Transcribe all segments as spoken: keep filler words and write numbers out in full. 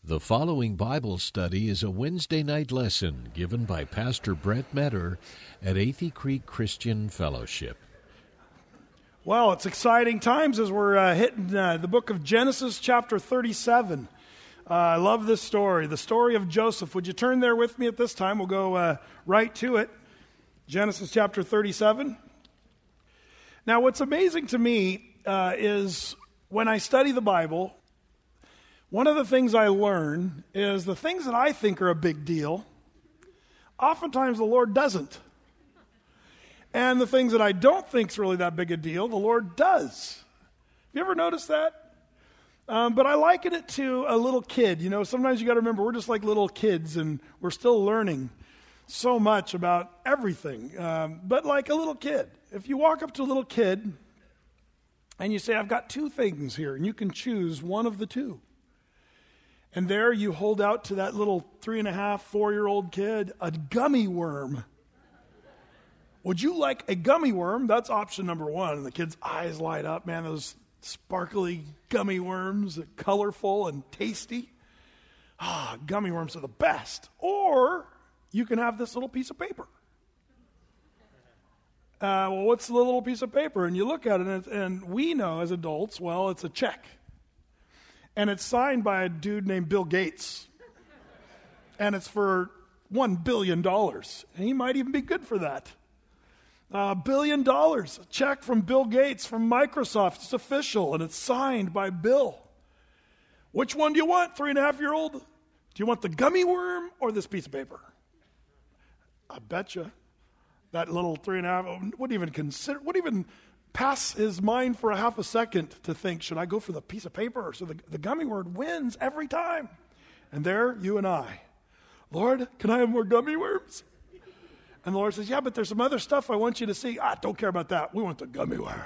The following Bible study is a Wednesday night lesson given by Pastor Brett Metter at Athey Creek Christian Fellowship. Well, it's exciting times as we're uh, hitting uh, the book of Genesis chapter thirty-seven. Uh, I love this story, the story of Joseph. Would you turn there with me at this time? We'll go uh, right to it. Genesis chapter thirty-seven. Now, what's amazing to me uh, is when I study the Bible, one of the things I learn is the things that I think are a big deal, oftentimes the Lord doesn't. And the things that I don't think is really that big a deal, the Lord does. Have you ever noticed that? Um, but I liken it to a little kid. You know, sometimes you got to remember we're just like little kids and we're still learning so much about everything. Um, but like a little kid, if you walk up to a little kid and you say, I've got two things here, and you can choose one of the two. And there you hold out to that little three and a half, four-year-old kid a gummy worm. Would you like a gummy worm? That's option number one. And the kid's eyes light up. Man, those sparkly gummy worms, are colorful and tasty. Ah, gummy worms are the best. Or you can have this little piece of paper. Uh, well, what's the little piece of paper? And you look at it, and, and we know as adults, well, it's a check. And it's signed by a dude named Bill Gates. And it's for one billion dollars. And he might even be good for that. A uh, billion dollars, a check from Bill Gates, from Microsoft. It's official, and it's signed by Bill. Which one do you want, three and a half year old? Do you want the gummy worm or this piece of paper? I betcha that little three and a half wouldn't even consider, wouldn't even pass his mind for a half a second to think, should I go for the piece of paper? So the, the gummy worm wins every time. And there, you and I. Lord, can I have more gummy worms? And the Lord says, yeah, but there's some other stuff I want you to see. Ah, don't care about that. We want the gummy worm.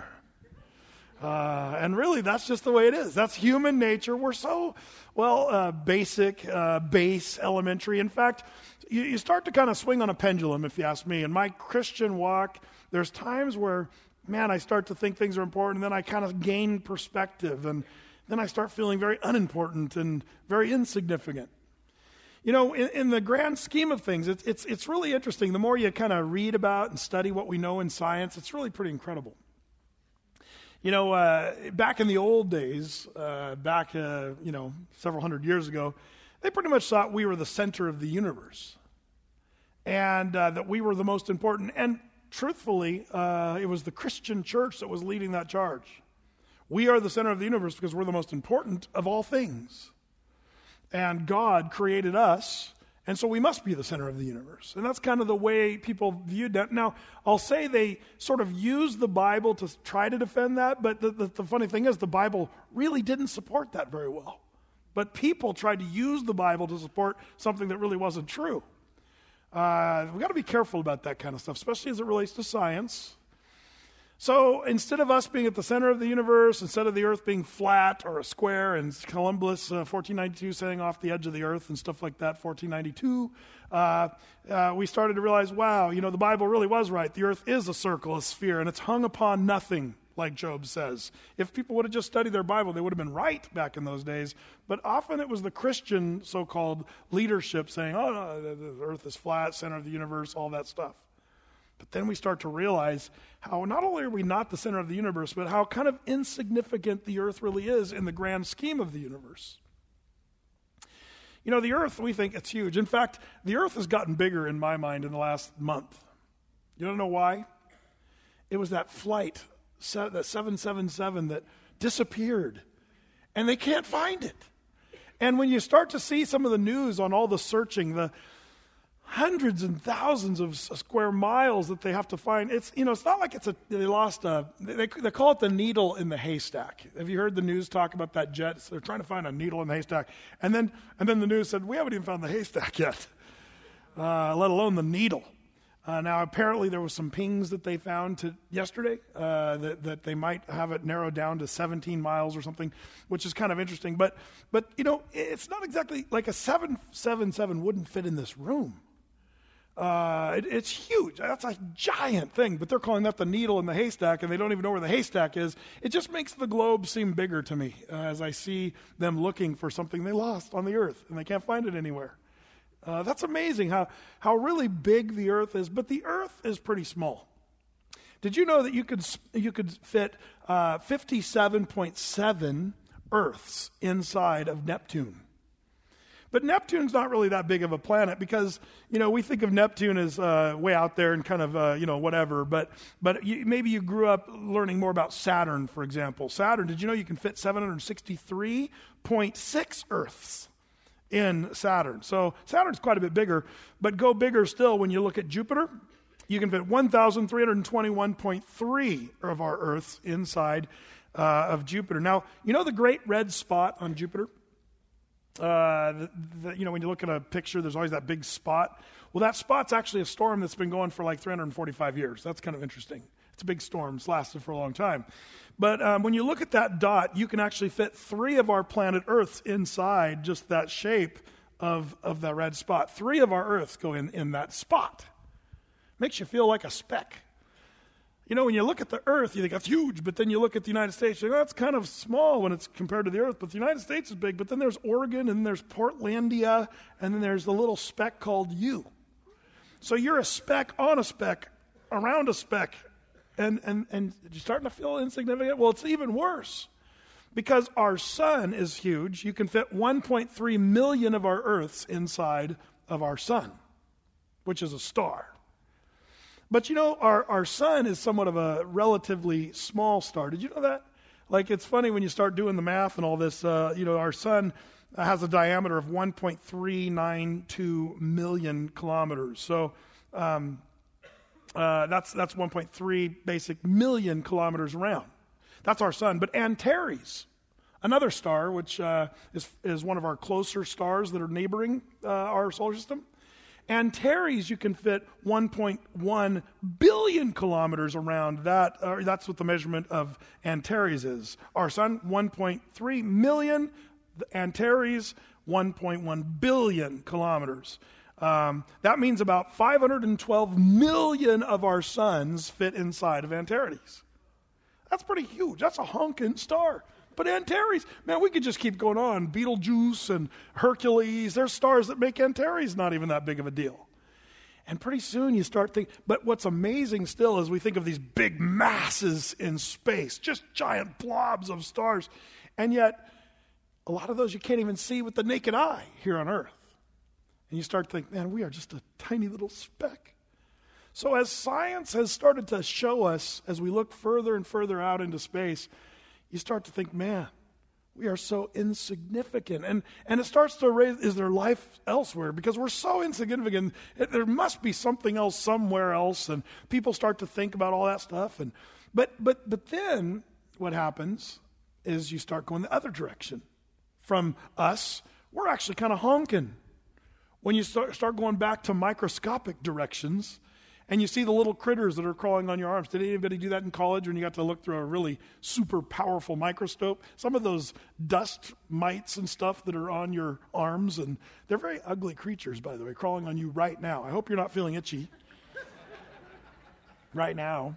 Uh, and really, that's just the way it is. That's human nature. We're so, well, uh, basic, uh, base, elementary. In fact, you, you start to kind of swing on a pendulum, if you ask me. In my Christian walk, there's times where, man, I start to think things are important, and then I kind of gain perspective, and then I start feeling very unimportant and very insignificant. You know, in, in the grand scheme of things, it's, it's, it's really interesting. The more you kind of read about and study what we know in science, it's really pretty incredible. You know, uh, back in the old days, uh, back, uh, you know, several hundred years ago, they pretty much thought we were the center of the universe and uh, that we were the most important. And truthfully, uh, it was the Christian church that was leading that charge. We are the center of the universe because we're the most important of all things. And God created us, and so we must be the center of the universe. And that's kind of the way people viewed that. Now, I'll say they sort of used the Bible to try to defend that, but the, the, the funny thing is the Bible really didn't support that very well. But people tried to use the Bible to support something that really wasn't true. Uh, we've got to be careful about that kind of stuff, especially as it relates to science. So instead of us being at the center of the universe, instead of the earth being flat or a square, and Columbus, uh, fourteen ninety-two, sailing off the edge of the earth and stuff like that, fourteen ninety-two, uh, uh, we started to realize, wow, you know, the Bible really was right. The earth is a circle, a sphere, and it's hung upon nothing, like Job says. If people would have just studied their Bible, they would have been right back in those days. But often it was the Christian so-called leadership saying, oh, no, the earth is flat, center of the universe, all that stuff. But then we start to realize how not only are we not the center of the universe, but how kind of insignificant the earth really is in the grand scheme of the universe. You know, the earth, we think it's huge. In fact, the earth has gotten bigger in my mind in the last month. You don't know why? It was that flight, that seven seven seven that disappeared, and they can't find it. And when you start to see some of the news on all the searching, the hundreds and thousands of square miles that they have to find. It's, you know, it's not like it's a, they lost a, they, they call it the needle in the haystack. Have you heard the news talk about that jet? So they're trying to find a needle in the haystack. And then, and then the news said, we haven't even found the haystack yet, uh, let alone the needle. Uh, now, apparently there was some pings that they found to yesterday uh, that, that they might have it narrowed down to seventeen miles or something, which is kind of interesting. But, but you know, it's not exactly like a seven seven seven wouldn't fit in this room. Uh, it, it's huge. That's a giant thing, but they're calling that the needle in the haystack, and they don't even know where the haystack is. It just makes the globe seem bigger to me uh, as I see them looking for something they lost on the earth, and they can't find it anywhere. Uh, that's amazing how, how really big the earth is, but the earth is pretty small. Did you know that you could you could fit uh, fifty-seven point seven Earths inside of Neptune? But Neptune's not really that big of a planet because, you know, we think of Neptune as uh, way out there and kind of, uh, you know, whatever. But but you, maybe you grew up learning more about Saturn, for example. Saturn, did you know you can fit seven hundred sixty-three point six Earths in Saturn? So Saturn's quite a bit bigger, but go bigger still when you look at Jupiter. You can fit one thousand three hundred twenty-one point three of our Earths inside uh, of Jupiter. Now, you know the great red spot on Jupiter? Uh, the, the, you know, when you look at a picture, there's always that big spot. Well, that spot's actually a storm that's been going for like three hundred forty-five years. That's kind of interesting. It's a big storm. It's lasted for a long time. But um, when you look at that dot, you can actually fit three of our planet Earths inside just that shape of, of that red spot. Three of our Earths go in, in that spot. Makes you feel like a speck. You know, when you look at the earth, you think that's huge, but then you look at the United States, you think, oh, that's kind of small when it's compared to the earth, but the United States is big, but then there's Oregon, and then there's Portlandia, and then there's the little speck called you. So you're a speck on a speck, around a speck, and, and, and you're starting to feel insignificant? Well, it's even worse, because our sun is huge. You can fit one point three million of our Earths inside of our sun, which is a star. But you know, our, our sun is somewhat of a relatively small star. Did you know that? Like, it's funny when you start doing the math and all this, uh, you know, our sun has a diameter of one point three nine two million kilometers. So um, uh, that's that's one point three basic million kilometers around. That's our sun. But Antares, another star, which uh, is, is one of our closer stars that are neighboring uh, our solar system, Antares, you can fit one point one billion kilometers around that. Uh, that's what the measurement of Antares is. Our sun, one point three million. Antares, one point one billion kilometers. Um, that means about five hundred twelve million of our suns fit inside of Antares. That's pretty huge. That's a honking star. But Antares, man, we could just keep going on. Betelgeuse and Hercules, there's stars that make Antares not even that big of a deal. And pretty soon you start thinking, but what's amazing still is we think of these big masses in space, just giant blobs of stars. And yet, a lot of those you can't even see with the naked eye here on Earth. And you start thinking, man, we are just a tiny little speck. So as science has started to show us, as we look further and further out into space, you start to think, man, we are so insignificant. And and it starts to raise, is there life elsewhere? Because we're so insignificant, it, there must be something else somewhere else. And people start to think about all that stuff. And But but but then what happens is you start going the other direction. From us, we're actually kind of honking. When you start, start going back to microscopic directions, and you see the little critters that are crawling on your arms. Did anybody do that in college when you got to look through a really super powerful microscope? Some of those dust mites and stuff that are on your arms, and they're very ugly creatures, by the way, crawling on you right now. I hope you're not feeling itchy right now.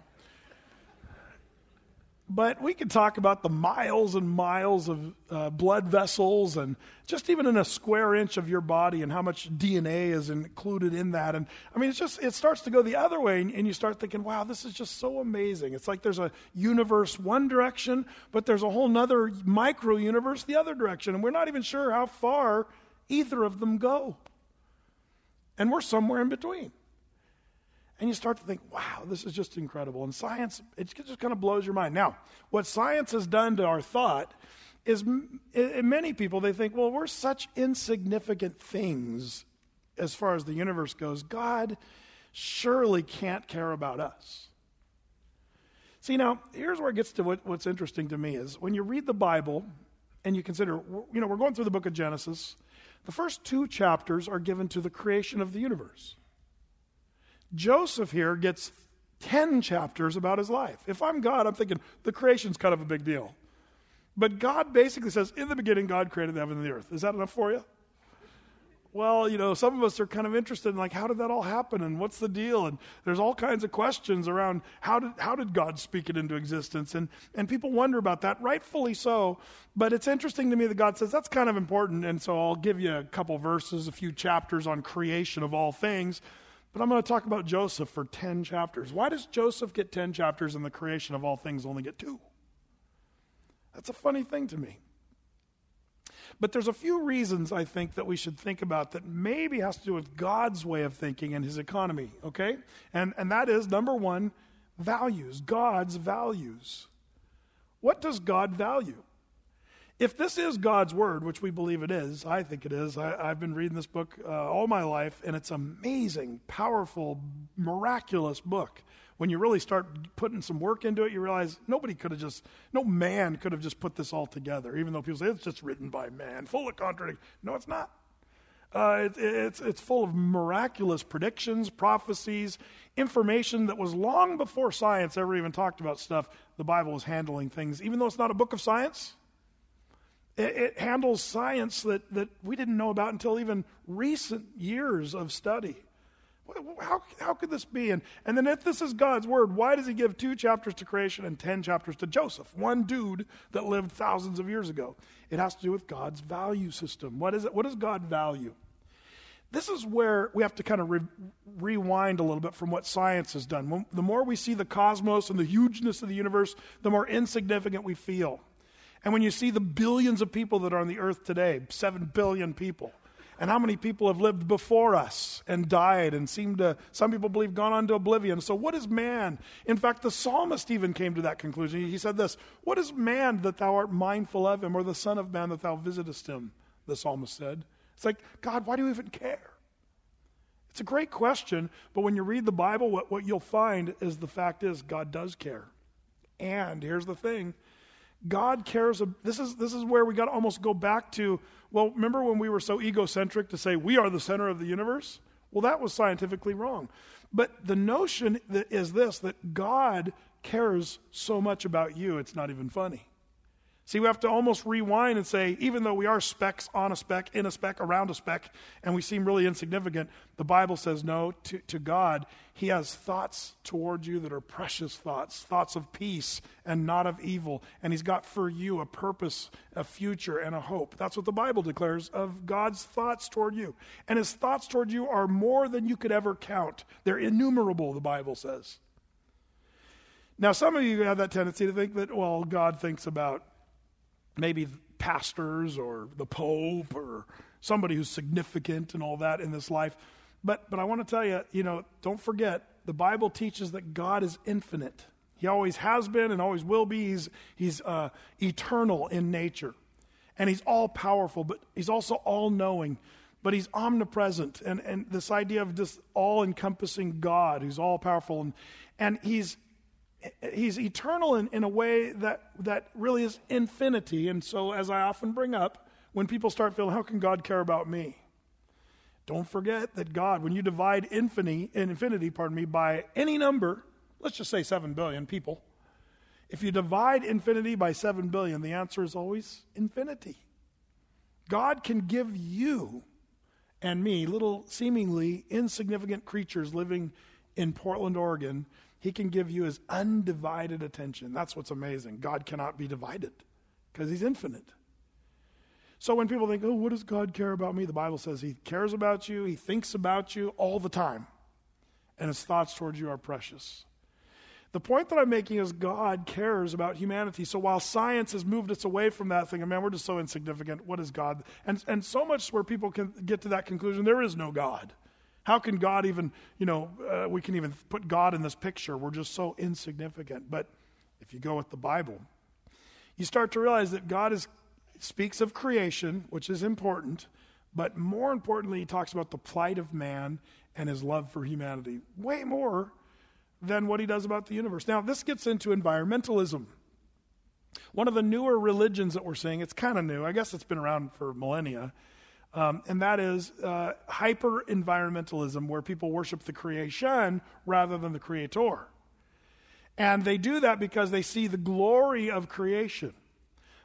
But we could talk about the miles and miles of uh, blood vessels, and just even in a square inch of your body and how much D N A is included in that. And I mean, it's just, it starts to go the other way, and, and you start thinking, wow, this is just so amazing. It's like there's a universe one direction, but there's a whole nother micro universe the other direction. And we're not even sure how far either of them go. And we're somewhere in between. And you start to think, wow, this is just incredible. And science, it just kind of blows your mind. Now, what science has done to our thought is, in many people, they think, well, we're such insignificant things as far as the universe goes. God surely can't care about us. See, now, here's where it gets to what, what's interesting to me is when you read the Bible and you consider, you know, we're going through the book of Genesis. The first two chapters are given to the creation of the universe. Joseph here gets ten chapters about his life. If I'm God, I'm thinking the creation's kind of a big deal. But God basically says, in the beginning, God created the heaven and the earth. Is that enough for you? Well, you know, some of us are kind of interested in, like, how did that all happen and what's the deal? And there's all kinds of questions around how did how did God speak it into existence? And and people wonder about that, rightfully so. But it's interesting to me that God says that's kind of important. And so I'll give you a couple verses, a few chapters on creation of all things. But I'm going to talk about Joseph for ten chapters. Why does Joseph get ten chapters and the creation of all things only get two? That's a funny thing to me. But there's a few reasons, I think, that we should think about that maybe has to do with God's way of thinking and his economy, okay? And, and that is, number one, values, God's values. What does God value? If this is God's word, which we believe it is, I think it is. I, I've been reading this book uh, all my life, and it's an amazing, powerful, miraculous book. When you really start putting some work into it, you realize nobody could have just, no man could have just put this all together, even though people say it's just written by man, full of contradictions. No, it's not. Uh, it, it's, it's full of miraculous predictions, prophecies, information that was long before science ever even talked about stuff. The Bible was handling things, even though it's not a book of science. It, it handles science that, that we didn't know about until even recent years of study. How, how could this be? And, and then if this is God's word, why does he give two chapters to creation and ten chapters to Joseph, one dude that lived thousands of years ago? It has to do with God's value system. What is it? What does God value? This is where we have to kind of re- rewind a little bit from what science has done. When, the more we see the cosmos and the hugeness of the universe, the more insignificant we feel. And when you see the billions of people that are on the earth today, seven billion people, and how many people have lived before us and died and seemed to, some people believe, gone on to oblivion. So what is man? In fact, the psalmist even came to that conclusion. He said this, what is man that thou art mindful of him, or the son of man that thou visitest him? The psalmist said. It's like, God, why do you even care? It's a great question, but when you read the Bible, what, what you'll find is the fact is God does care. And here's the thing. God cares. This is this is where we got to almost go back to, well, remember when we were so egocentric to say we are the center of the universe? Well, that was scientifically wrong. But the notion that is this, that God cares so much about you, it's not even funny. See, we have to almost rewind and say, even though we are specks on a speck, in a speck, around a speck, and we seem really insignificant, the Bible says no, to, to God, he has thoughts toward you that are precious thoughts, thoughts of peace and not of evil. And he's got for you a purpose, a future, and a hope. That's what the Bible declares of God's thoughts toward you. And his thoughts toward you are more than you could ever count. They're innumerable, the Bible says. Now, some of you have that tendency to think that, well, God thinks about maybe pastors or the Pope or somebody who's significant and all that in this life. But but I want to tell you, you know, don't forget, the Bible teaches that God is infinite. He always has been and always will be. He's, he's uh, eternal in nature. And he's all-powerful, but he's also all-knowing. But he's omnipresent. And, and this idea of just all-encompassing God who's all-powerful. And, and he's He's eternal in, in a way that, that really is infinity. And so, as I often bring up, when people start feeling, how can God care about me? Don't forget that God, when you divide infinity, infinity, pardon me, by any number, let's just say seven billion people, if you divide infinity by seven billion, the answer is always infinity. God can give you and me, little seemingly insignificant creatures living in Portland, Oregon, he can give you his undivided attention. That's what's amazing. God cannot be divided because he's infinite. So when people think, oh, what does God care about me? The Bible says he cares about you, he thinks about you all the time, and his thoughts towards you are precious. The point that I'm making is God cares about humanity. So while science has moved us away from that thing, man, we're just so insignificant. What is God? And, and so much where people can get to that conclusion, there is no God. How can God even, you know, uh, we can even put God in this picture. We're just so insignificant. But if you go with the Bible, you start to realize that God is, speaks of creation, which is important, but more importantly, he talks about the plight of man and his love for humanity. Way more than what he does about the universe. Now, this gets into environmentalism. One of the newer religions that we're seeing, it's kind of new. I guess it's been around for millennia. Um, and that is uh, hyper-environmentalism, where people worship the creation rather than the creator. And they do that because they see the glory of creation.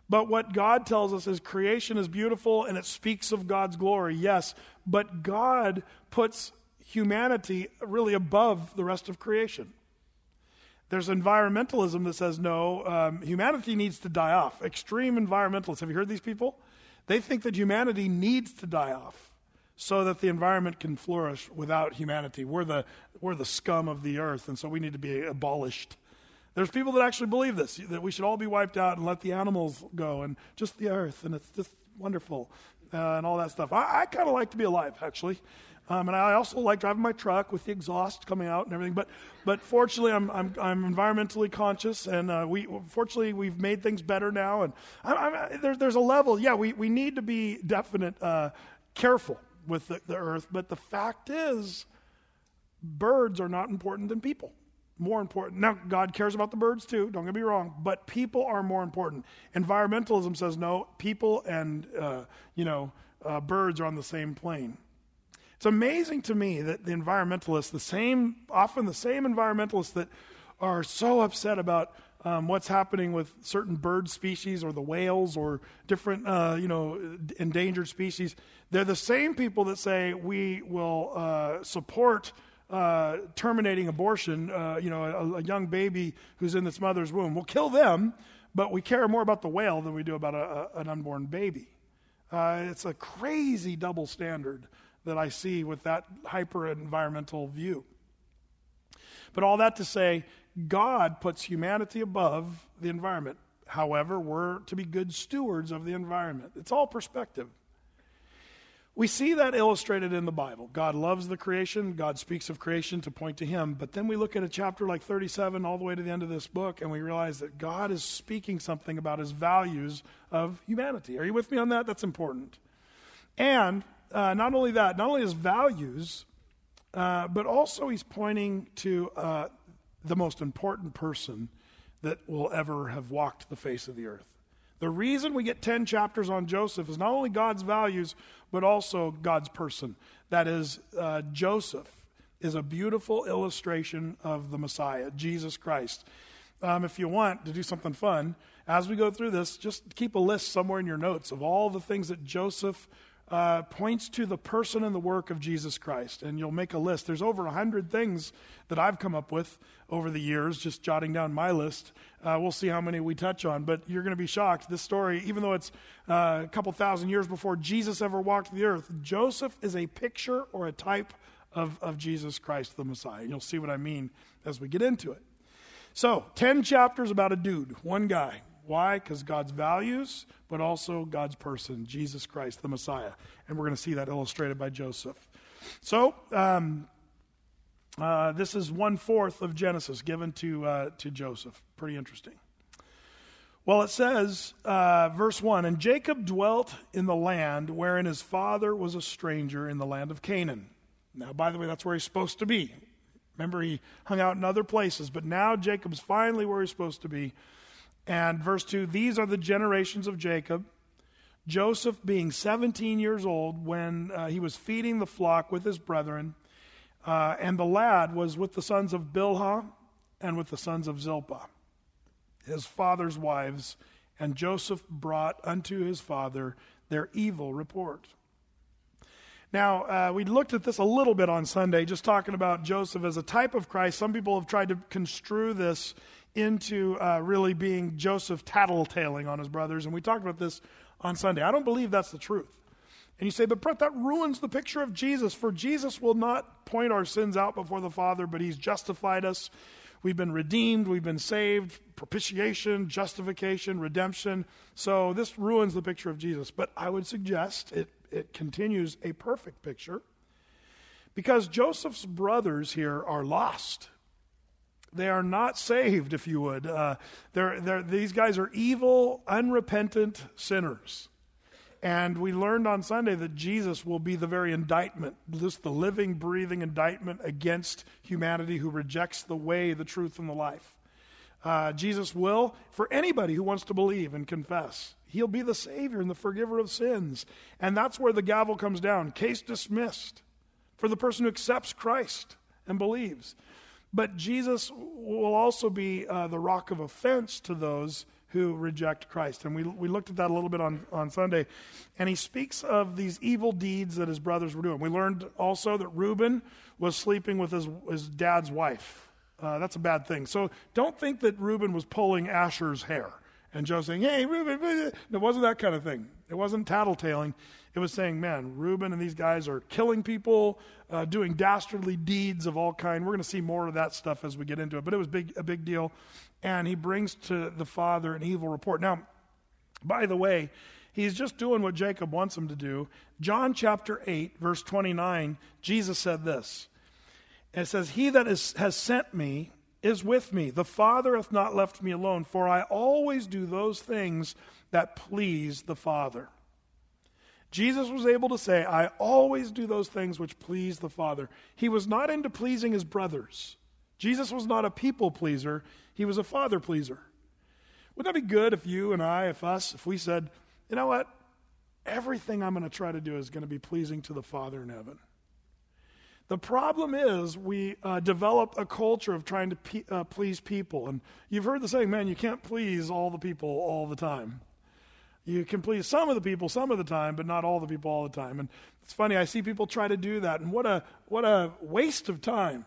But what God tells us is creation is beautiful and it speaks of God's glory, yes. But God puts humanity really above the rest of creation. There's environmentalism that says, no, um, humanity needs to die off. Extreme environmentalists, have you heard these people? They think that humanity needs to die off so that the environment can flourish without humanity. We're the, we're the scum of the earth, and so we need to be abolished. There's people that actually believe this, that we should all be wiped out and let the animals go and just the earth, and it's just wonderful uh, and all that stuff. I, I kind of like to be alive, actually. Um, and I also like driving my truck with the exhaust coming out and everything. But, but fortunately, I'm I'm, I'm environmentally conscious, and uh, we fortunately we've made things better now. And I, I, there's there's a level. Yeah, we, we need to be definite, uh, careful with the, the earth. But the fact is, birds are not important than people. More important. Now, God cares about the birds too, don't get me wrong, but people are more important. Environmentalism says no, people and, uh, you know, uh, birds are on the same plane. It's amazing to me that the environmentalists, the same, often the same environmentalists that are so upset about um, what's happening with certain bird species or the whales or different, uh, you know, endangered species, they're the same people that say we will uh, support Uh, terminating abortion, uh, you know, a, a young baby who's in its mother's womb. We'll kill them, but we care more about the whale than we do about a, a, an unborn baby. Uh, it's a crazy double standard that I see with that hyper-environmental view. But all that to say, God puts humanity above the environment. However, we're to be good stewards of the environment. It's all perspective. We see that illustrated in the Bible. God loves the creation. God speaks of creation to point to him. But then we look at a chapter like thirty-seven all the way to the end of this book, and we realize that God is speaking something about his values of humanity. Are you with me on that? That's important. And uh, not only that, not only his values, uh, but also he's pointing to uh, the most important person that will ever have walked the face of the earth. The reason we get ten chapters on Joseph is not only God's values, but also God's person. That is, uh, Joseph is a beautiful illustration of the Messiah, Jesus Christ. Um, if you want to do something fun, as we go through this, just keep a list somewhere in your notes of all the things that Joseph uh, points to the person and the work of Jesus Christ. And you'll make a list. There's over a hundred things that I've come up with over the years, just jotting down my list. Uh, we'll see how many we touch on, but you're going to be shocked. This story, even though it's uh, a couple thousand years before Jesus ever walked the earth, Joseph is a picture or a type of, of Jesus Christ, the Messiah. And you'll see what I mean as we get into it. So, ten chapters about a dude, one guy. Why? Because God's values, but also God's person, Jesus Christ, the Messiah. And we're going to see that illustrated by Joseph. So, um, uh, this is one-fourth of Genesis given to uh, to Joseph. Pretty interesting. Well, it says, uh, verse one, and Jacob dwelt in the land wherein his father was a stranger in the land of Canaan. Now, by the way, that's where he's supposed to be. Remember, he hung out in other places, but now Jacob's finally where he's supposed to be. And verse two, these are the generations of Jacob, Joseph being seventeen years old when uh, he was feeding the flock with his brethren, uh, and the lad was with the sons of Bilhah and with the sons of Zilpah, his father's wives, and Joseph brought unto his father their evil report. Now, uh, we looked at this a little bit on Sunday, just talking about Joseph as a type of Christ. Some people have tried to construe this into uh, really being Joseph tattletaling on his brothers, and we talked about this on Sunday. I don't believe that's the truth. And you say, but Brett, that ruins the picture of Jesus, for Jesus will not point our sins out before the Father, but he's justified us. We've been redeemed, we've been saved, propitiation, justification, redemption. So this ruins the picture of Jesus. But I would suggest it, it continues a perfect picture, because Joseph's brothers here are lost. They are not saved, if you would. Uh, they're, they're, these guys are evil, unrepentant sinners. And we learned on Sunday that Jesus will be the very indictment, just the living, breathing indictment against humanity who rejects the way, the truth, and the life. Uh, Jesus will, for anybody who wants to believe and confess, he'll be the Savior and the forgiver of sins. And that's where the gavel comes down. Case dismissed for the person who accepts Christ and believes. But Jesus will also be uh, the rock of offense to those who reject Christ. And we we looked at that a little bit on, on Sunday. And he speaks of these evil deeds that his brothers were doing. We learned also that Reuben was sleeping with his, his dad's wife. Uh, that's a bad thing. So don't think that Reuben was pulling Asher's hair and Joe saying, hey, Reuben, Reuben. It wasn't that kind of thing. It wasn't tattletaling. It was saying, man, Reuben and these guys are killing people, uh, doing dastardly deeds of all kind. We're going to see more of that stuff as we get into it. But it was big, a big deal. And he brings to the father an evil report. Now, by the way, he's just doing what Jacob wants him to do. John chapter eight, verse twenty-nine, Jesus said this. And it says, he that is, has sent me is with me. The Father hath not left me alone, for I always do those things that please the Father. Jesus was able to say, I always do those things which please the Father. He was not into pleasing his brothers. Jesus was not a people pleaser. He was a father pleaser. Wouldn't that be good if you and I, if us, if we said, you know what? Everything I'm going to try to do is going to be pleasing to the Father in heaven. The problem is we uh, develop a culture of trying to pe- uh, please people. And you've heard the saying, man, you can't please all the people all the time. You can please some of the people some of the time, but not all the people all the time. And it's funny, I see people try to do that, and what a what a waste of time.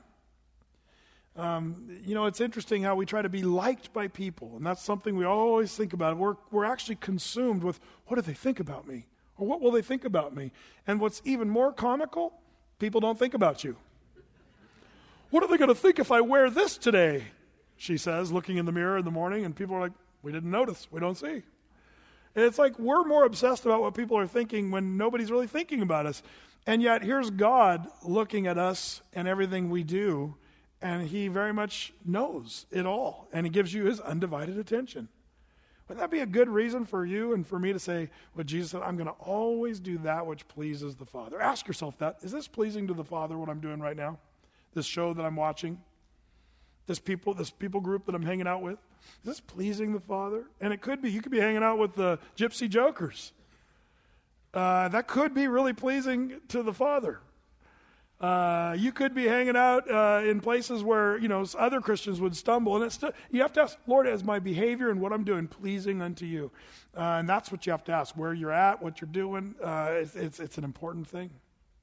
Um, you know, it's interesting how we try to be liked by people, and that's something we always think about. We're we're actually consumed with, what do they think about me? Or what will they think about me? And what's even more comical, people don't think about you. What are they going to think if I wear this today? She says, looking in the mirror in the morning, and people are like, we didn't notice, we don't see. And it's like we're more obsessed about what people are thinking when nobody's really thinking about us. And yet here's God looking at us and everything we do, and he very much knows it all, and he gives you his undivided attention. Wouldn't that be a good reason for you and for me to say what Jesus said, I'm going to always do that which pleases the Father? Ask yourself that. Is this pleasing to the Father, what I'm doing right now? This show that I'm watching? This people, this people group that I'm hanging out with? Is this pleasing the Father? And it could be. You could be hanging out with the Gypsy Jokers. Uh, that could be really pleasing to the Father. Uh, you could be hanging out uh, in places where, you know, other Christians would stumble. And it's still, you have to ask, Lord, is my behavior and what I'm doing pleasing unto you? Uh, and that's what you have to ask. Where you're at, what you're doing, uh, it's, it's, it's an important thing.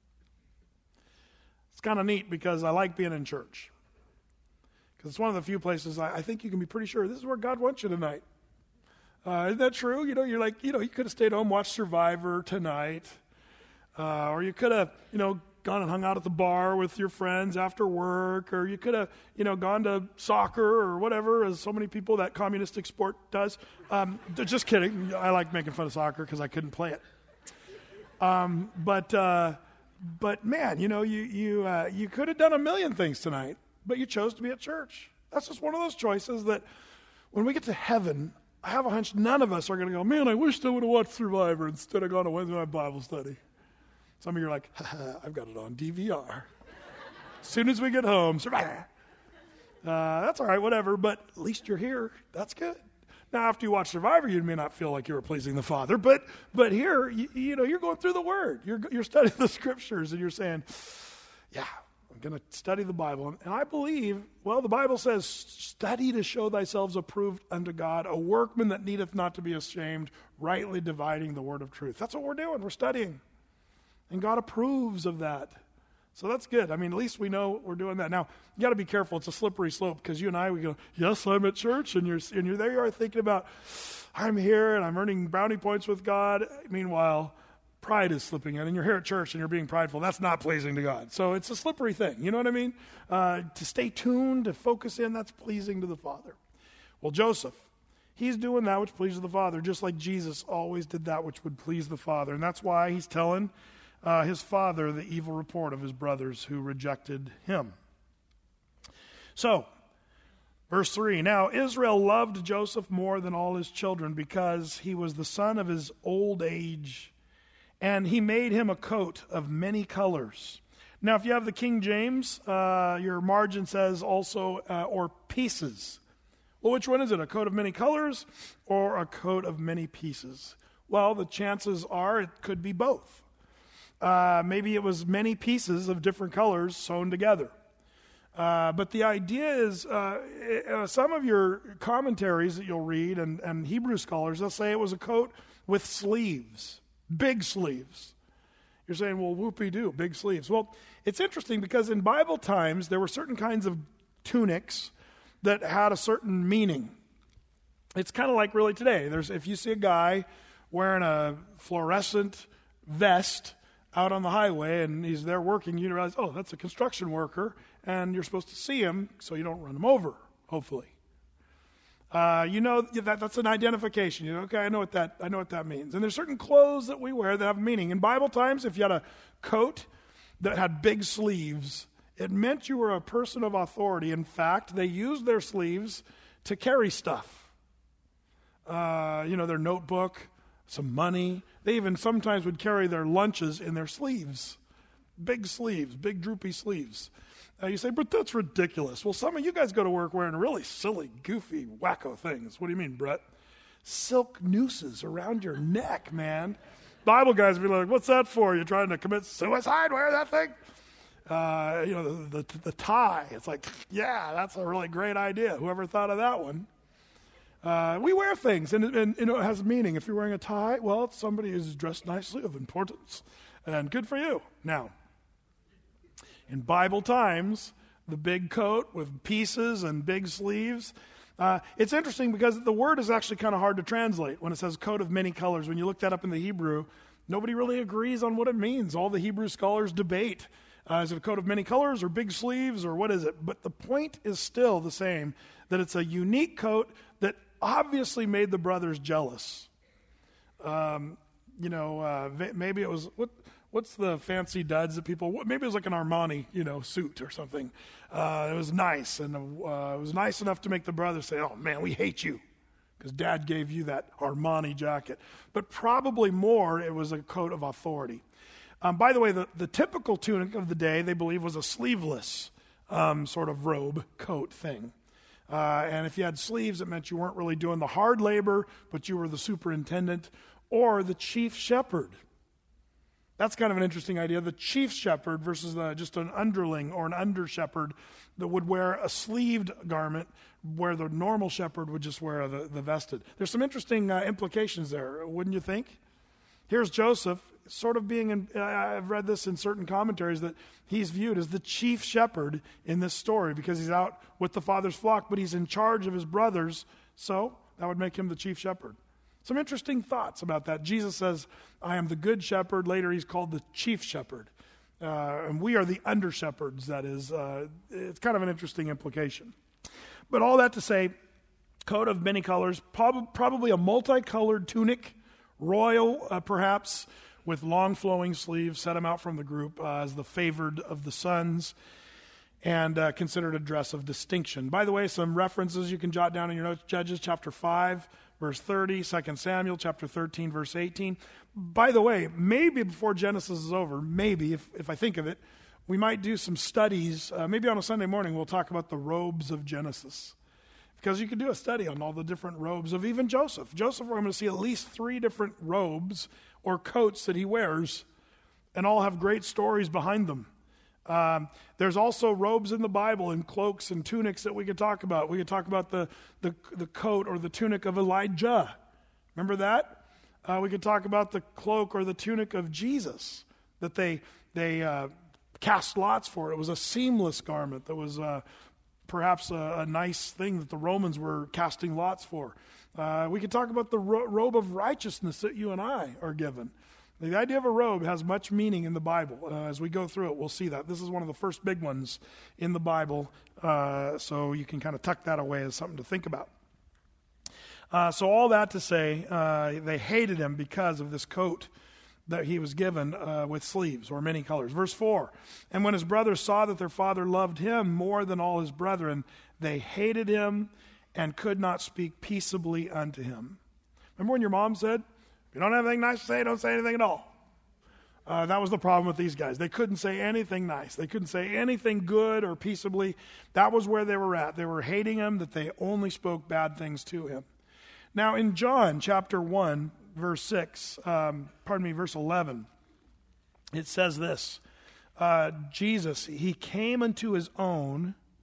It's kind of neat because I like being in church. Because it's one of the few places I, I think you can be pretty sure this is where God wants you tonight. Uh, isn't that true? You know, you're like, you know, you could have stayed home, watched Survivor tonight. Uh, or you could have, you know, gone and hung out at the bar with your friends after work. Or you could have, you know, gone to soccer or whatever, as so many people, that communistic sport does. Um, just kidding. I like making fun of soccer because I couldn't play it. Um, but, uh, but man, you know, you, you, uh, you could have done a million things tonight. But you chose to be at church. That's just one of those choices that when we get to heaven, I have a hunch none of us are going to go, man, I wish I would have watched Survivor instead of gone to Wednesday night Bible study. Some of you are like, ha, I've got it on D V R. As soon as we get home, Survivor. Uh, that's all right, whatever, but at least you're here. That's good. Now, after you watch Survivor, you may not feel like you were pleasing the Father, but but here, you, you know, you're going through the Word. You're, you're studying the Scriptures, and you're saying, yeah, I'm going to study the Bible. And I believe, well, the Bible says, study to show thyself approved unto God, a workman that needeth not to be ashamed, rightly dividing the word of truth. That's what we're doing. We're studying. And God approves of that. So that's good. I mean, at least we know we're doing that. Now, you got to be careful. It's a slippery slope because you and I, we go, yes, I'm at church. And you're, and you're there you are thinking about, I'm here and I'm earning brownie points with God. Meanwhile, pride is slipping in, and you're here at church and you're being prideful. That's not pleasing to God. So it's a slippery thing. You know what I mean? Uh, to stay tuned, to focus in, that's pleasing to the Father. Well, Joseph, he's doing that which pleases the Father, just like Jesus always did that which would please the Father. And that's why he's telling uh, his father the evil report of his brothers who rejected him. So, verse three, now Israel loved Joseph more than all his children because he was the son of his old age, and he made him a coat of many colors. Now, if you have the King James, uh, your margin says also, uh, or pieces. Well, which one is it? A coat of many colors or a coat of many pieces? Well, the chances are it could be both. Uh, maybe it was many pieces of different colors sewn together. Uh, but the idea is, uh, uh, some of your commentaries that you'll read and, and Hebrew scholars, they'll say it was a coat with sleeves, big sleeves. You're saying, well, whoopee-doo, big sleeves. Well, it's interesting because in Bible times, there were certain kinds of tunics that had a certain meaning. It's kind of like really today. There's, if you see a guy wearing a fluorescent vest out on the highway and he's there working, you realize, oh, that's a construction worker, and you're supposed to see him so you don't run him over, hopefully. Uh, you know that that's an identification. You know, okay, I know what that I know what that means. And there's certain clothes that we wear that have meaning. In Bible times, if you had a coat that had big sleeves, it meant you were a person of authority. In fact, they used their sleeves to carry stuff. Uh, you know, their notebook, some money. They even sometimes would carry their lunches in their sleeves. Big sleeves, big droopy sleeves. Uh, you say, but that's ridiculous. Well, some of you guys go to work wearing really silly, goofy, wacko things. What do you mean, Brett? Silk nooses around your neck, man. Bible guys would be like, what's that for? You're trying to commit suicide? Wear that thing? Uh, you know, the, the, the tie. It's like, yeah, that's a really great idea. Whoever thought of that one? Uh, we wear things, and, and you know, it has meaning. If you're wearing a tie, well, it's somebody who's dressed nicely, of importance, and good for you. Now, in Bible times, the big coat with pieces and big sleeves, uh, it's interesting because the word is actually kind of hard to translate when it says coat of many colors. When you look that up in the Hebrew, nobody really agrees on what it means. All the Hebrew scholars debate. Uh, is it a coat of many colors or big sleeves or what is it? But the point is still the same, that it's a unique coat that obviously made the brothers jealous. Um, you know, uh, maybe it was... what. What's the fancy duds that people, maybe it was like an Armani, you know, suit or something. Uh, it was nice, and uh, it was nice enough to make the brothers say, oh, man, we hate you because Dad gave you that Armani jacket. But probably more, it was a coat of authority. Um, by the way, the, the typical tunic of the day, they believe, was a sleeveless um, sort of robe coat thing. Uh, and if you had sleeves, it meant you weren't really doing the hard labor, but you were the superintendent or the chief shepherd. That's kind of an interesting idea. The chief shepherd versus the, just an underling or an under shepherd that would wear a sleeved garment where the normal shepherd would just wear the, the vested. There's some interesting uh, implications there, wouldn't you think? Here's Joseph sort of being, in, uh, I've read this in certain commentaries, that he's viewed as the chief shepherd in this story because he's out with the father's flock, but he's in charge of his brothers, so that would make him the chief shepherd. Some interesting thoughts about that. Jesus says, I am the good shepherd. Later, he's called the chief shepherd. Uh, and we are the under shepherds, that is. Uh, it's kind of an interesting implication. But all that to say, coat of many colors, prob- probably a multicolored tunic, royal uh, perhaps, with long flowing sleeves, set him out from the group uh, as the favored of the sons, and uh, considered a dress of distinction. By the way, some references you can jot down in your notes. Judges chapter five, verse thirty, Second Samuel chapter thirteen, verse eighteen. By the way, maybe before Genesis is over, maybe, if, if I think of it, we might do some studies. Uh, maybe on a Sunday morning we'll talk about the robes of Genesis. Because you could do a study on all the different robes of even Joseph. Joseph, we're going to see at least three different robes or coats that he wears, and all have great stories behind them. Um, there's also robes in the Bible and cloaks and tunics that we could talk about. We could talk about the, the, the coat or the tunic of Elijah. Remember that? Uh, we could talk about the cloak or the tunic of Jesus that they they uh, cast lots for. It was a seamless garment that was uh, perhaps a, a nice thing that the Romans were casting lots for. Uh, we could talk about the ro- robe of righteousness that you and I are given. The idea of a robe has much meaning in the Bible. Uh, as we go through it, we'll see that. This is one of the first big ones in the Bible, uh, so you can kind of tuck that away as something to think about. Uh, so all that to say, uh, they hated him because of this coat that he was given uh, with sleeves or many colors. Verse four, and when his brothers saw that their father loved him more than all his brethren, they hated him and could not speak peaceably unto him. Remember when your mom said, if you don't have anything nice to say, don't say anything at all. Uh, that was the problem with these guys. They couldn't say anything nice. They couldn't say anything good or peaceably. That was where they were at. They were hating him, that they only spoke bad things to him. Now in John chapter one, verse six, um, pardon me, verse eleven, it says this, uh, Jesus, he came unto his own,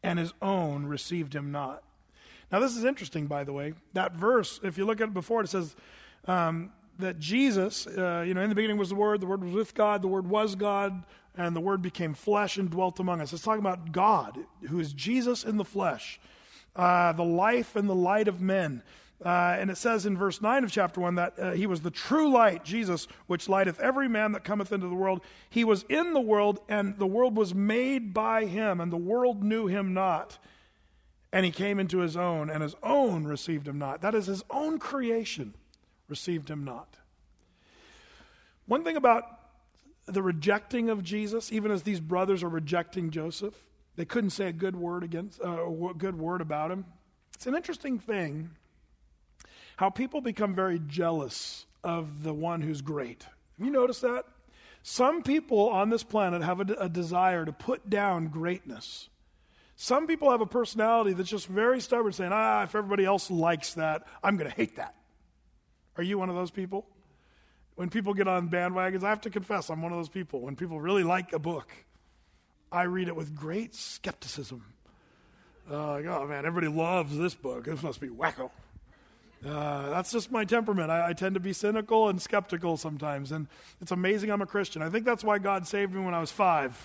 and his own received him not. Now, this is interesting, by the way. That verse, if you look at it before, it says um, that Jesus, uh, you know, in the beginning was the Word, the Word was with God, the Word was God, and the Word became flesh and dwelt among us. It's talking about God, who is Jesus in the flesh, uh, the life and the light of men. Uh, and it says in verse nine of chapter one that uh, he was the true light, Jesus, which lighteth every man that cometh into the world. He was in the world, and the world was made by him, and the world knew him not. And he came into his own, and his own received him not. That is, his own creation received him not. One thing about the rejecting of Jesus, even as these brothers are rejecting Joseph, they couldn't say a good word against, uh, a good word about him. It's an interesting thing how people become very jealous of the one who's great. Have you noticed that? Some people on this planet have a, a desire to put down greatness. Some people have a personality that's just very stubborn, saying, ah, if everybody else likes that, I'm going to hate that. Are you one of those people? When people get on bandwagons, I have to confess, I'm one of those people. When people really like a book, I read it with great skepticism. Uh, like, oh man, everybody loves this book. This must be wacko. Uh, that's just my temperament. I, I tend to be cynical and skeptical sometimes, and it's amazing I'm a Christian. I think that's why God saved me when I was five.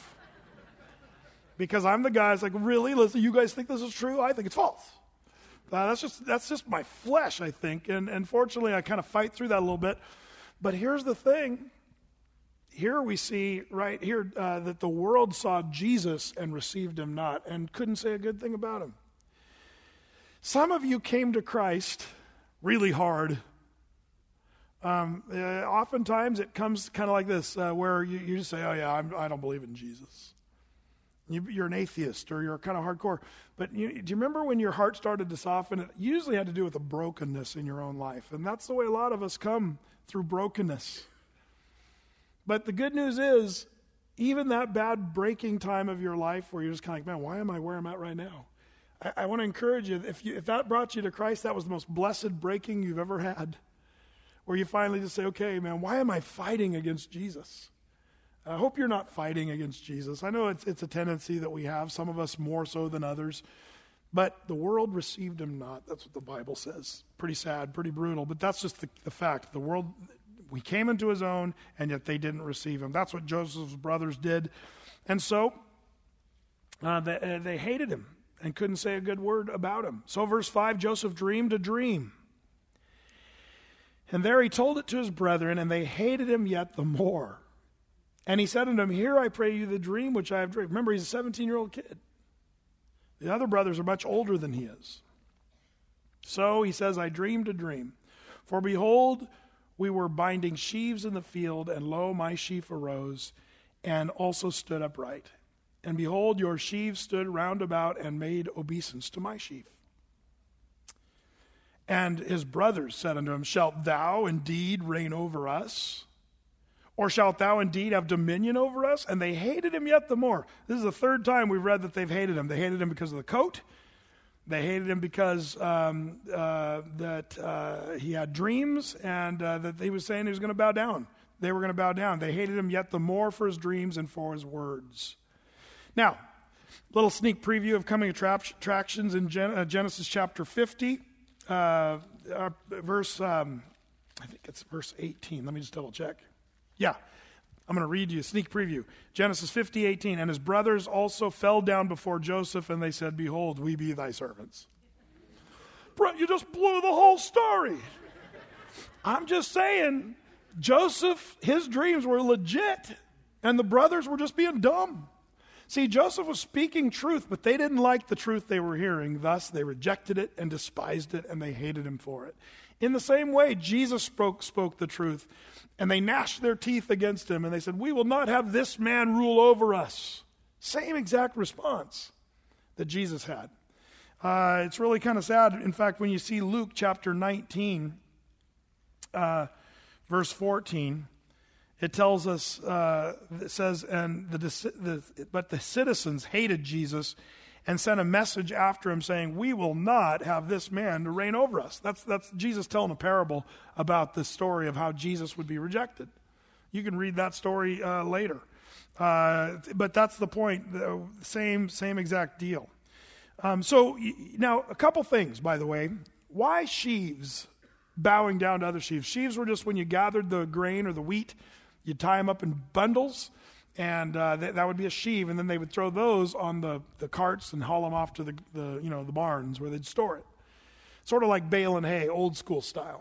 Because I'm the guy that's like, really? Listen, you guys think this is true? I think it's false. Uh, that's just that's just my flesh, I think, and, and fortunately I kind of fight through that a little bit. But here's the thing. Here we see, right here, uh, that the world saw Jesus and received him not, and couldn't say a good thing about him. Some of you came to Christ really hard. Um, uh, oftentimes it comes kind of like this, uh, where you, you just say, oh yeah, I'm, I don't believe in Jesus. You, you're an atheist, or you're kind of hardcore. But you, do you remember when your heart started to soften? It usually had to do with a brokenness in your own life. And that's the way a lot of us come, through brokenness. But the good news is, even that bad breaking time of your life where you're just kind of like, man, why am I where I'm at right now? I, I want to encourage you, if you, if that brought you to Christ, that was the most blessed breaking you've ever had. Where you finally just say, okay, man, why am I fighting against Jesus? I hope you're not fighting against Jesus. I know it's it's a tendency that we have, some of us more so than others. But the world received him not. That's what the Bible says. Pretty sad, pretty brutal, but that's just the, the fact. The world, we came into his own, and yet they didn't receive him. That's what Joseph's brothers did. And so uh, they, uh, they hated him and couldn't say a good word about him. So verse five, Joseph dreamed a dream. And there he told it to his brethren, and they hated him yet the more. And he said unto him, hear, I pray you, the dream which I have dreamed. Remember, he's a seventeen-year-old kid. The other brothers are much older than he is. So he says, I dreamed a dream. For behold, we were binding sheaves in the field, and lo, my sheaf arose, and also stood upright. And behold, your sheaves stood round about, and made obeisance to my sheaf. And his brothers said unto him, shalt thou indeed reign over us? Or shalt thou indeed have dominion over us? And they hated him yet the more. This is the third time we've read that they've hated him. They hated him because of the coat. They hated him because um, uh, that uh, he had dreams, and uh, that he was saying he was going to bow down. They were going to bow down. They hated him yet the more for his dreams and for his words. Now, little sneak preview of coming attractions in Gen- uh, Genesis chapter fifty, uh, uh, verse, um, I think it's verse eighteen. Let me just double check. Yeah, I'm going to read you a sneak preview. Genesis fifty, eighteen. And his brothers also fell down before Joseph, and they said, behold, we be thy servants. Bro, you just blew the whole story. I'm just saying, Joseph, his dreams were legit, and the brothers were just being dumb. See, Joseph was speaking truth, but they didn't like the truth they were hearing. Thus, they rejected it and despised it, and they hated him for it. In the same way, Jesus spoke, spoke the truth, and they gnashed their teeth against him, and they said, we will not have this man rule over us. Same exact response that Jesus had. Uh, it's really kind of sad. In fact, when you see Luke chapter nineteen, uh, verse fourteen, it tells us, uh, it says, and the, the but the citizens hated Jesus and sent a message after him saying, we will not have this man to reign over us. That's that's Jesus telling a parable about the story of how Jesus would be rejected. You can read that story uh, later. Uh, but that's the point, the same, same exact deal. Um, so y- now, a couple things, by the way. Why sheaves bowing down to other sheaves? Sheaves were just when you gathered the grain or the wheat, you'd tie them up in bundles, and uh, th- that would be a sheave, and then they would throw those on the, the carts and haul them off to the, the you know the barns where they'd store it. Sort of like bale and hay, old school style.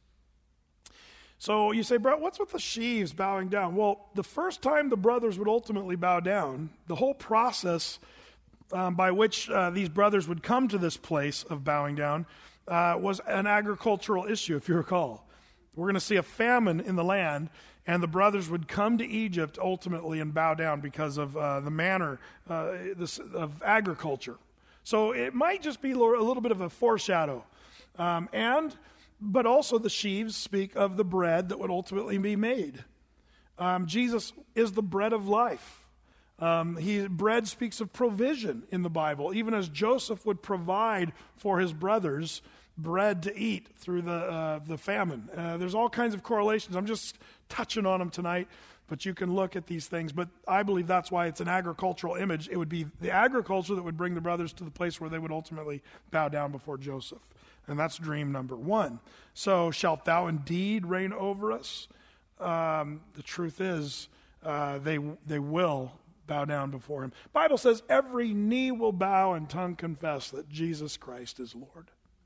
So you say, Brett, what's with the sheaves bowing down? Well, the first time the brothers would ultimately bow down, the whole process um, by which uh, these brothers would come to this place of bowing down uh, was an agricultural issue, if you recall. We're going to see a famine in the land, and the brothers would come to Egypt ultimately and bow down because of uh, the manner uh, this, of agriculture. So it might just be a little bit of a foreshadow. Um, and, but also the sheaves speak of the bread that would ultimately be made. Um, Jesus is the bread of life. Um, he, bread speaks of provision in the Bible, even as Joseph would provide for his brothers bread to eat through the uh, the famine. Uh, there's all kinds of correlations. I'm just touching on them tonight, but you can look at these things. But I believe that's why it's an agricultural image. It would be the agriculture that would bring the brothers to the place where they would ultimately bow down before Joseph. And that's dream number one. So, shalt thou indeed reign over us? Um, the truth is, uh, they they will bow down before him. Bible says every knee will bow and tongue confess that Jesus Christ is Lord.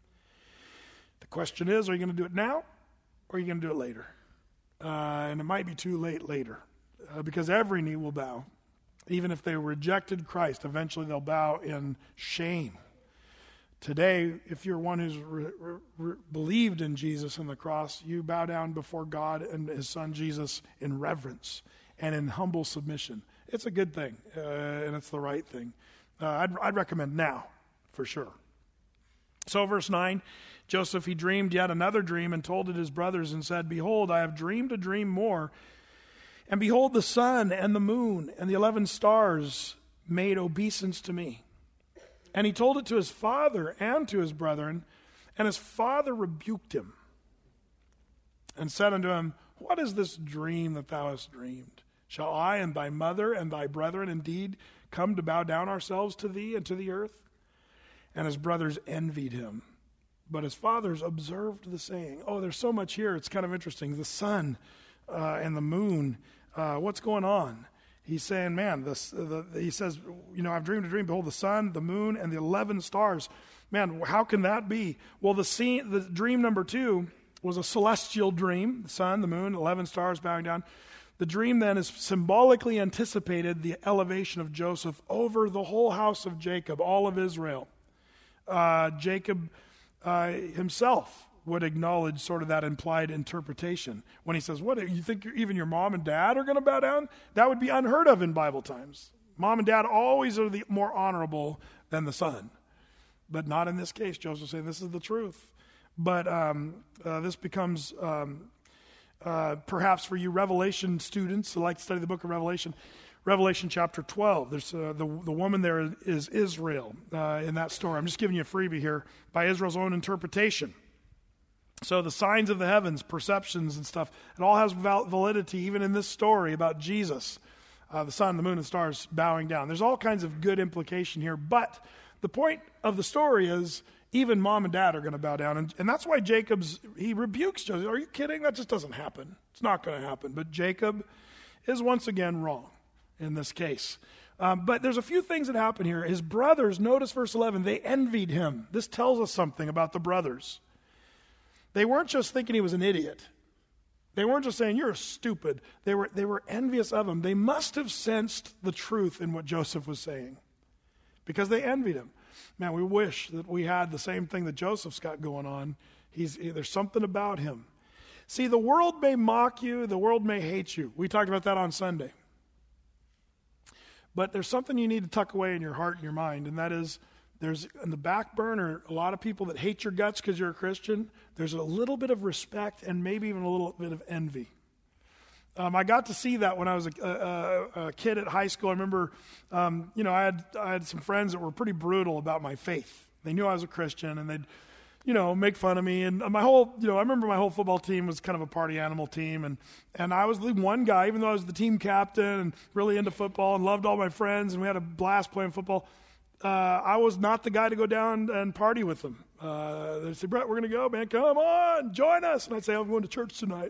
The question is, are you going to do it now or are you going to do it later? Uh, and it might be too late later uh, because every knee will bow. Even if they rejected Christ, eventually they'll bow in shame. Today, if you're one who's re- re- believed in Jesus and the cross, you bow down before God and his son Jesus in reverence and in humble submission. It's a good thing, uh, and it's the right thing. Uh, I'd, I'd recommend now, for sure. So verse nine, Joseph, he dreamed yet another dream and told it his brothers and said, Behold, I have dreamed a dream more. And behold, the sun and the moon and the eleven stars made obeisance to me. And he told it to his father and to his brethren, and his father rebuked him and said unto him, What is this dream that thou hast dreamed? Shall I and thy mother and thy brethren indeed come to bow down ourselves to thee and to the earth? And his brothers envied him. But his fathers observed the saying. Oh, there's so much here. It's kind of interesting. The sun uh, and the moon, uh, what's going on? He's saying, man, this, the, he says, you know, I've dreamed a dream. Behold, the sun, the moon, and the eleven stars. Man, how can that be? Well, the scene, the dream number two was a celestial dream. The sun, the moon, eleven stars bowing down. The dream then is symbolically anticipated the elevation of Joseph over the whole house of Jacob, all of Israel. Uh, Jacob uh, himself would acknowledge sort of that implied interpretation when he says, what, you think even your mom and dad are going to bow down? That would be unheard of in Bible times. Mom and dad always are the more honorable than the son. But not in this case. Joseph saying this is the truth. But um, uh, this becomes... Um, Uh, perhaps for you Revelation students who like to study the book of Revelation, Revelation chapter twelve. There's uh, the the woman there is Israel uh, in that story. I'm just giving you a freebie here by Israel's own interpretation. So the signs of the heavens, perceptions and stuff, it all has val- validity even in this story about Jesus, uh, the sun, the moon, and stars bowing down. There's all kinds of good implication here, but the point of the story is even mom and dad are going to bow down. And, and that's why Jacob's, he rebukes Joseph. Are you kidding? That just doesn't happen. It's not going to happen. But Jacob is once again wrong in this case. Um, but there's a few things that happen here. His brothers, notice verse eleven, they envied him. This tells us something about the brothers. They weren't just thinking he was an idiot. They weren't just saying, you're stupid. They were, they were envious of him. They must have sensed the truth in what Joseph was saying because they envied him. Man, we wish that we had the same thing that Joseph's got going on. He's, there's something about him. See, the world may mock you. The world may hate you. We talked about that on Sunday. But there's something you need to tuck away in your heart and your mind, and that is there's in the back burner a lot of people that hate your guts because you're a Christian. There's a little bit of respect and maybe even a little bit of envy. Um, I got to see that when I was a, a, a kid at high school. I remember, um, you know, I had I had some friends that were pretty brutal about my faith. They knew I was a Christian, and they'd, you know, make fun of me. And my whole, you know, I remember my whole football team was kind of a party animal team, and and I was the one guy, even though I was the team captain and really into football and loved all my friends, and we had a blast playing football. uh, I was not the guy to go down and party with them. Uh, they said, Brett, we're going to go, man. Come on, join us. And I'd say, I'm going to church tonight.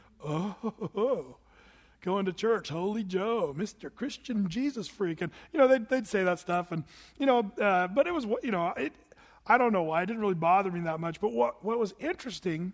Oh, going to church, Holy Joe, Mister Christian Jesus freak. And, you know, they'd, they'd say that stuff. And, you know, uh, but it was, you know, it, I don't know why. It didn't really bother me that much. But what, what was interesting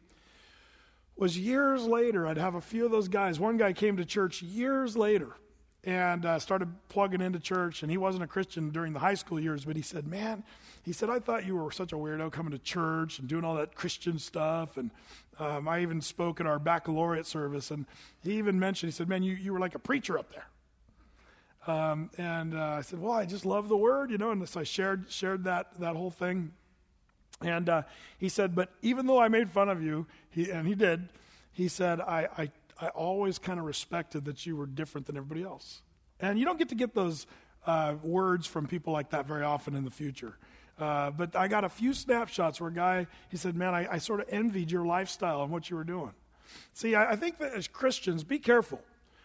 was years later, I'd have a few of those guys. One guy came to church years later and uh, started plugging into church. And he wasn't a Christian during the high school years, but he said, man, he said, I thought you were such a weirdo coming to church and doing all that Christian stuff. And um, I even spoke at our baccalaureate service. And he even mentioned, he said, man, you, you were like a preacher up there. Um, and uh, I said, well, I just love the word, you know. And so I shared shared that that whole thing. And uh, he said, but even though I made fun of you, he, and he did, he said, I, I I always kind of respected that you were different than everybody else. And you don't get to get those uh, words from people like that very often in the future. Uh, but I got a few snapshots where a guy, he said, man, I, I sort of envied your lifestyle and what you were doing. See, I, I think that as Christians, be careful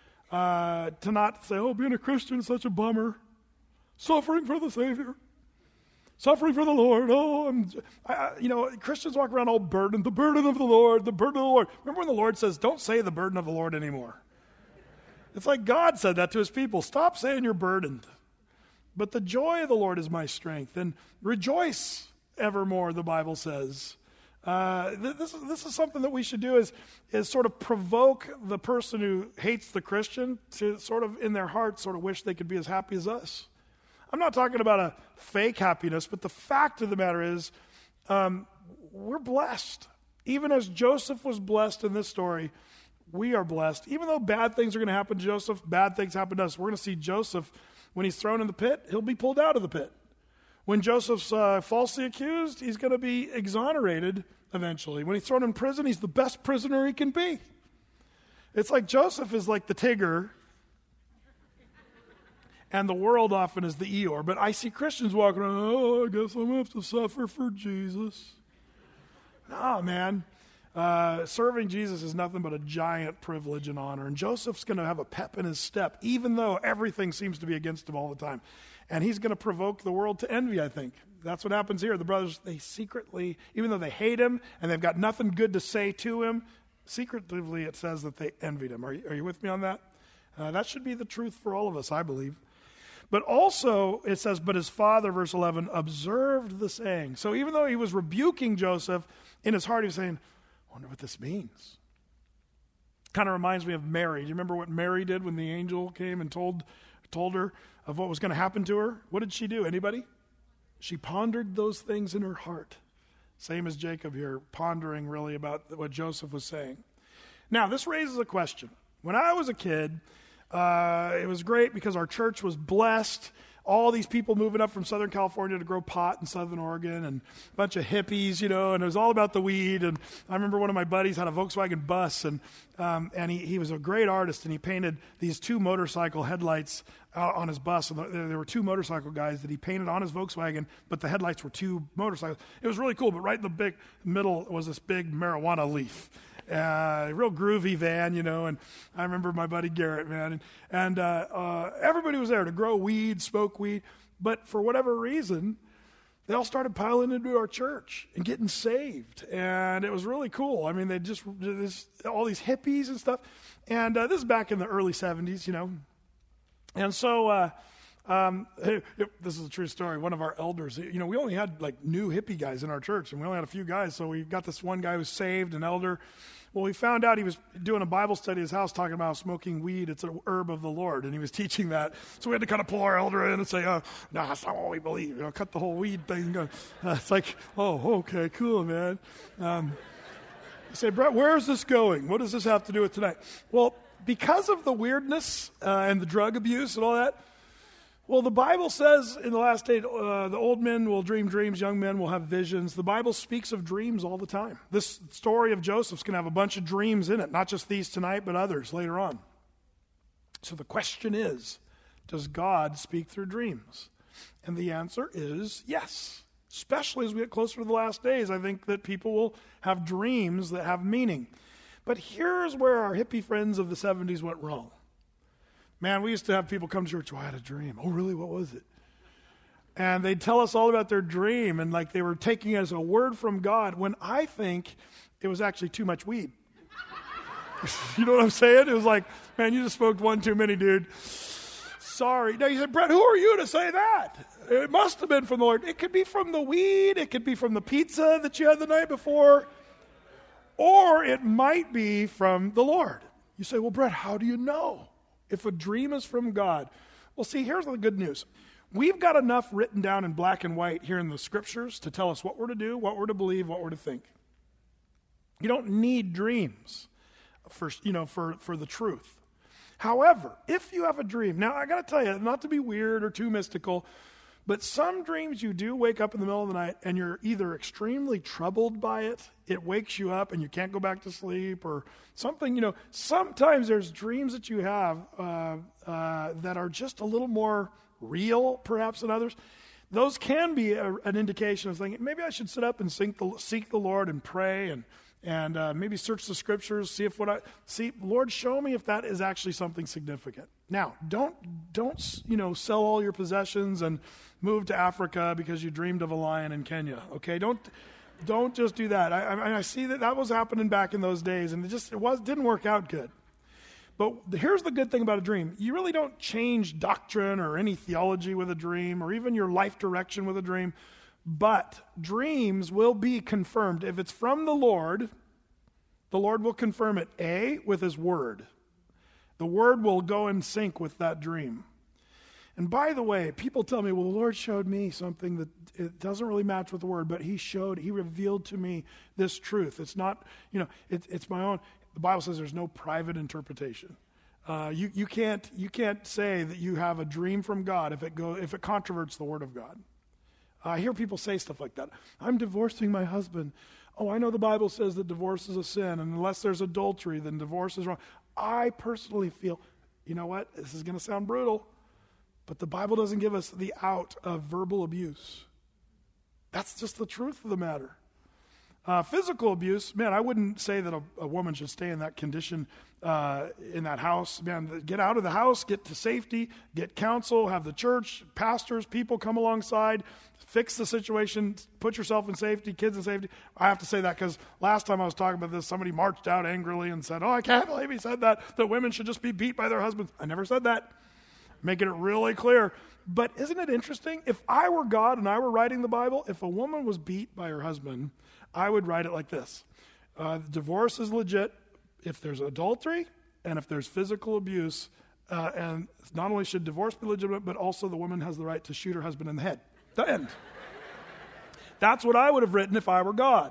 uh, to not say, oh, being a Christian is such a bummer. Suffering for the Savior. Suffering for the Lord. Oh, I'm, I, you know, Christians walk around all burdened. The burden of the Lord, the burden of the Lord. Remember when the Lord says, don't say the burden of the Lord anymore. It's like God said that to his people. Stop saying you're burdened. But the joy of the Lord is my strength. And rejoice evermore, the Bible says. Uh, th- this, is, this is something that we should do is, is sort of provoke the person who hates the Christian to sort of in their heart sort of wish they could be as happy as us. I'm not talking about a fake happiness, but the fact of the matter is um, we're blessed. Even as Joseph was blessed in this story, we are blessed. Even though bad things are going to happen to Joseph, bad things happen to us. We're going to see Joseph, when he's thrown in the pit, he'll be pulled out of the pit. When Joseph's uh, falsely accused, he's going to be exonerated eventually. When he's thrown in prison, he's the best prisoner he can be. It's like Joseph is like the Tigger, and the world often is the Eeyore. But I see Christians walking around, oh, I guess I'm going to have to suffer for Jesus. No, man. Uh, serving Jesus is nothing but a giant privilege and honor. And Joseph's going to have a pep in his step, even though everything seems to be against him all the time. And he's going to provoke the world to envy, I think. That's what happens here. The brothers, they secretly, even though they hate him and they've got nothing good to say to him, secretively it says that they envied him. Are you, are you with me on that? Uh, that should be the truth for all of us, I believe. But also, it says, but his father, verse eleven, observed the saying. So even though he was rebuking Joseph, in his heart he was saying, I wonder what this means. Kind of reminds me of Mary. Do you remember what Mary did when the angel came and told, told her of what was going to happen to her? What did she do? Anybody? She pondered those things in her heart. Same as Jacob here, pondering really about what Joseph was saying. Now, this raises a question. When I was a kid, Uh, it was great because our church was blessed. All these people moving up from Southern California to grow pot in Southern Oregon, and a bunch of hippies, you know, and it was all about the weed. And I remember one of my buddies had a Volkswagen bus, and um, and he, he was a great artist, and he painted these two motorcycle headlights out on his bus. And there, there were two motorcycle guys that he painted on his Volkswagen, but the headlights were two motorcycles. It was really cool, but right in the big middle was this big marijuana leaf. Uh, real groovy van, you know, and I remember my buddy Garrett, man, and, and uh, uh, everybody was there to grow weed, smoke weed, but for whatever reason, they all started piling into our church and getting saved, and it was really cool. I mean, they just, this, all these hippies and stuff, and uh, this is back in the early seventies, you know, and so uh, um, it, it, this is a true story. One of our elders, you know, we only had like new hippie guys in our church, and we only had a few guys, so we got this one guy who was saved, an elder. Well, we found out he was doing a Bible study at his house talking about smoking weed. It's an herb of the Lord, and he was teaching that. So we had to kind of pull our elder in and say, oh, no, that's not what we believe. You know, cut the whole weed thing. Uh, it's like, oh, okay, cool, man. Um, I say, Brett, where is this going? What does this have to do with tonight? Well, because of the weirdness uh, and the drug abuse and all that, well, the Bible says in the last day, uh, the old men will dream dreams, young men will have visions. The Bible speaks of dreams all the time. This story of Joseph's going to have a bunch of dreams in it, not just these tonight, but others later on. So the question is, does God speak through dreams? And the answer is yes. Especially as we get closer to the last days, I think that people will have dreams that have meaning. But here's where our hippie friends of the seventies went wrong. Man, we used to have people come to church, oh, I had a dream. Oh, really? What was it? And they'd tell us all about their dream, and like they were taking it as a word from God, when I think it was actually too much weed. You know what I'm saying? It was like, man, you just smoked one too many, dude. Sorry. Now you said, Brett, who are you to say that? It must have been from the Lord. It could be from the weed. It could be from the pizza that you had the night before. Or it might be from the Lord. You say, well, Brett, how do you know if a dream is from God? Well, see, here's the good news. We've got enough written down in black and white here in the scriptures to tell us what we're to do, what we're to believe, what we're to think. You don't need dreams for, you know, for, for the truth. However, if you have a dream, now I got to tell you, not to be weird or too mystical, but some dreams you do wake up in the middle of the night and you're either extremely troubled by it, it wakes you up and you can't go back to sleep, or something, you know, sometimes there's dreams that you have uh, uh, that are just a little more real, perhaps, than others. Those can be a, an indication of thinking, maybe I should sit up and seek the, seek the Lord and pray and and uh, maybe search the scriptures, see if what I see. Lord, show me if that is actually something significant. Now, don't don't you know sell all your possessions and move to Africa because you dreamed of a lion in Kenya. Okay, don't don't just do that. I, I, I see that that was happening back in those days, and it just it was didn't work out good. But here's the good thing about a dream. You really don't change doctrine or any theology with a dream, or even your life direction with a dream. But dreams will be confirmed. If it's from the Lord, the Lord will confirm it, A, with his word. The word will go in sync with that dream. And by the way, people tell me, well, the Lord showed me something that it doesn't really match with the word, but he showed, he revealed to me this truth. It's not, you know, it, it's my own. The Bible says there's no private interpretation. Uh, you, you can't you can't say that you have a dream from God if it go if it controverts the word of God. I hear people say stuff like that. I'm divorcing my husband. Oh, I know the Bible says that divorce is a sin, and unless there's adultery, then divorce is wrong. I personally feel, you know what? This is going to sound brutal, but the Bible doesn't give us the out of verbal abuse. That's just the truth of the matter. Uh, physical abuse, man, I wouldn't say that a, a woman should stay in that condition uh, in that house. Man, get out of the house, get to safety, get counsel, have the church, pastors, people come alongside, fix the situation, put yourself in safety, kids in safety. I have to say that because last time I was talking about this, somebody marched out angrily and said, oh, I can't believe he said that, that women should just be beat by their husbands. I never said that. Making it really clear. But isn't it interesting? If I were God and I were writing the Bible, if a woman was beat by her husband, I would write it like this. Uh, divorce is legit if there's adultery and if there's physical abuse. Uh, and not only should divorce be legitimate, but also the woman has the right to shoot her husband in the head. The end. That's what I would have written if I were God.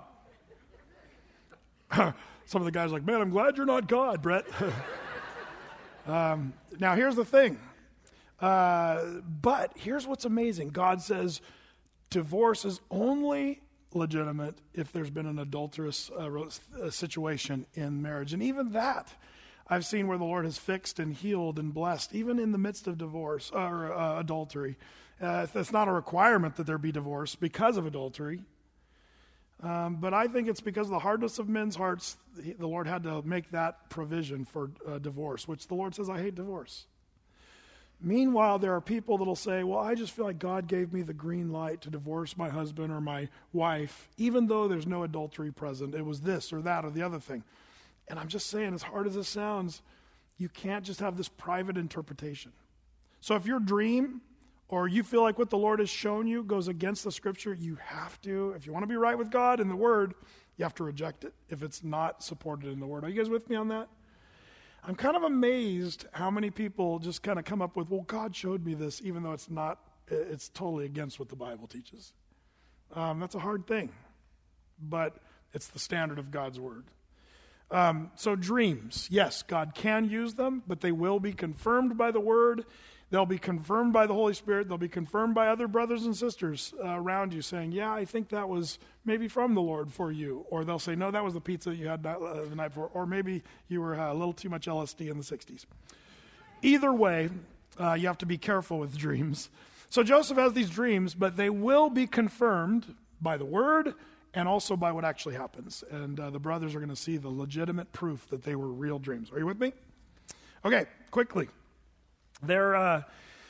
Some of the guys are like, man, I'm glad you're not God, Brett. um, now, here's the thing. Uh, but here's what's amazing. God says divorce is only legitimate if there's been an adulterous uh, situation in marriage. And even that, I've seen where the Lord has fixed and healed and blessed, even in the midst of divorce or uh, adultery. Uh, it's not a requirement that there be divorce because of adultery. Um, but I think it's because of the hardness of men's hearts, the Lord had to make that provision for uh, divorce, which the Lord says, I hate divorce. Meanwhile, there are people that will say, well, I just feel like God gave me the green light to divorce my husband or my wife, even though there's no adultery present. It was this or that or the other thing. And I'm just saying, as hard as this sounds, you can't just have this private interpretation. So if your dream or you feel like what the Lord has shown you goes against the Scripture, you have to, if you want to be right with God and the Word, you have to reject it if it's not supported in the Word. Are you guys with me on that? I'm kind of amazed how many people just kind of come up with, well, God showed me this, even though it's not, it's totally against what the Bible teaches. Um, that's a hard thing, but it's the standard of God's Word. Um, so dreams, yes, God can use them, but they will be confirmed by the Word. They'll be confirmed by the Holy Spirit. They'll be confirmed by other brothers and sisters uh, around you saying, yeah, I think that was maybe from the Lord for you. Or they'll say, no, that was the pizza you had that, uh, the night before. Or maybe you were uh, a little too much L S D in the sixties. Either way, uh, you have to be careful with dreams. So Joseph has these dreams, but they will be confirmed by the Word and also by what actually happens. And uh, the brothers are going to see the legitimate proof that they were real dreams. Are you with me? Okay, quickly. There, uh,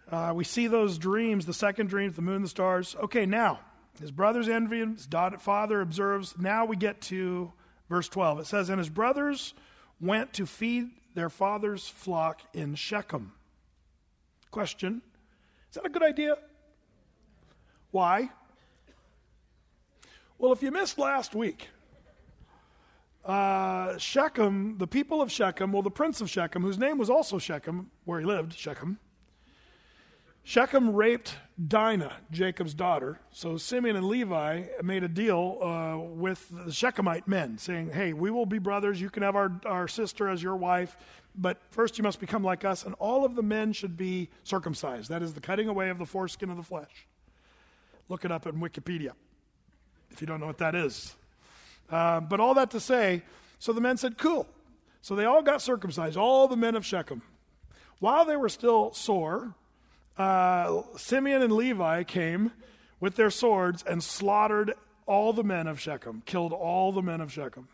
Uh, we see those dreams, the second dreams, the moon, the stars. Okay, now, his brothers envy him, his father observes. Now we get to verse twelve. It says, and his brothers went to feed their father's flock in Shechem. Question, is that a good idea? Why? Well, if you missed last week, uh, Shechem, the people of Shechem, well, the prince of Shechem, whose name was also Shechem, where he lived, Shechem, Shechem raped Dinah, Jacob's daughter. So Simeon and Levi made a deal uh, with the Shechemite men, saying, hey, we will be brothers. You can have our, our sister as your wife, but first you must become like us, and all of the men should be circumcised. That is the cutting away of the foreskin of the flesh. Look it up in Wikipedia if you don't know what that is. Uh, but all that to say, so the men said, cool. So they all got circumcised, all the men of Shechem. While they were still sore, Uh, Simeon and Levi came with their swords and slaughtered all the men of Shechem, killed all the men of Shechem.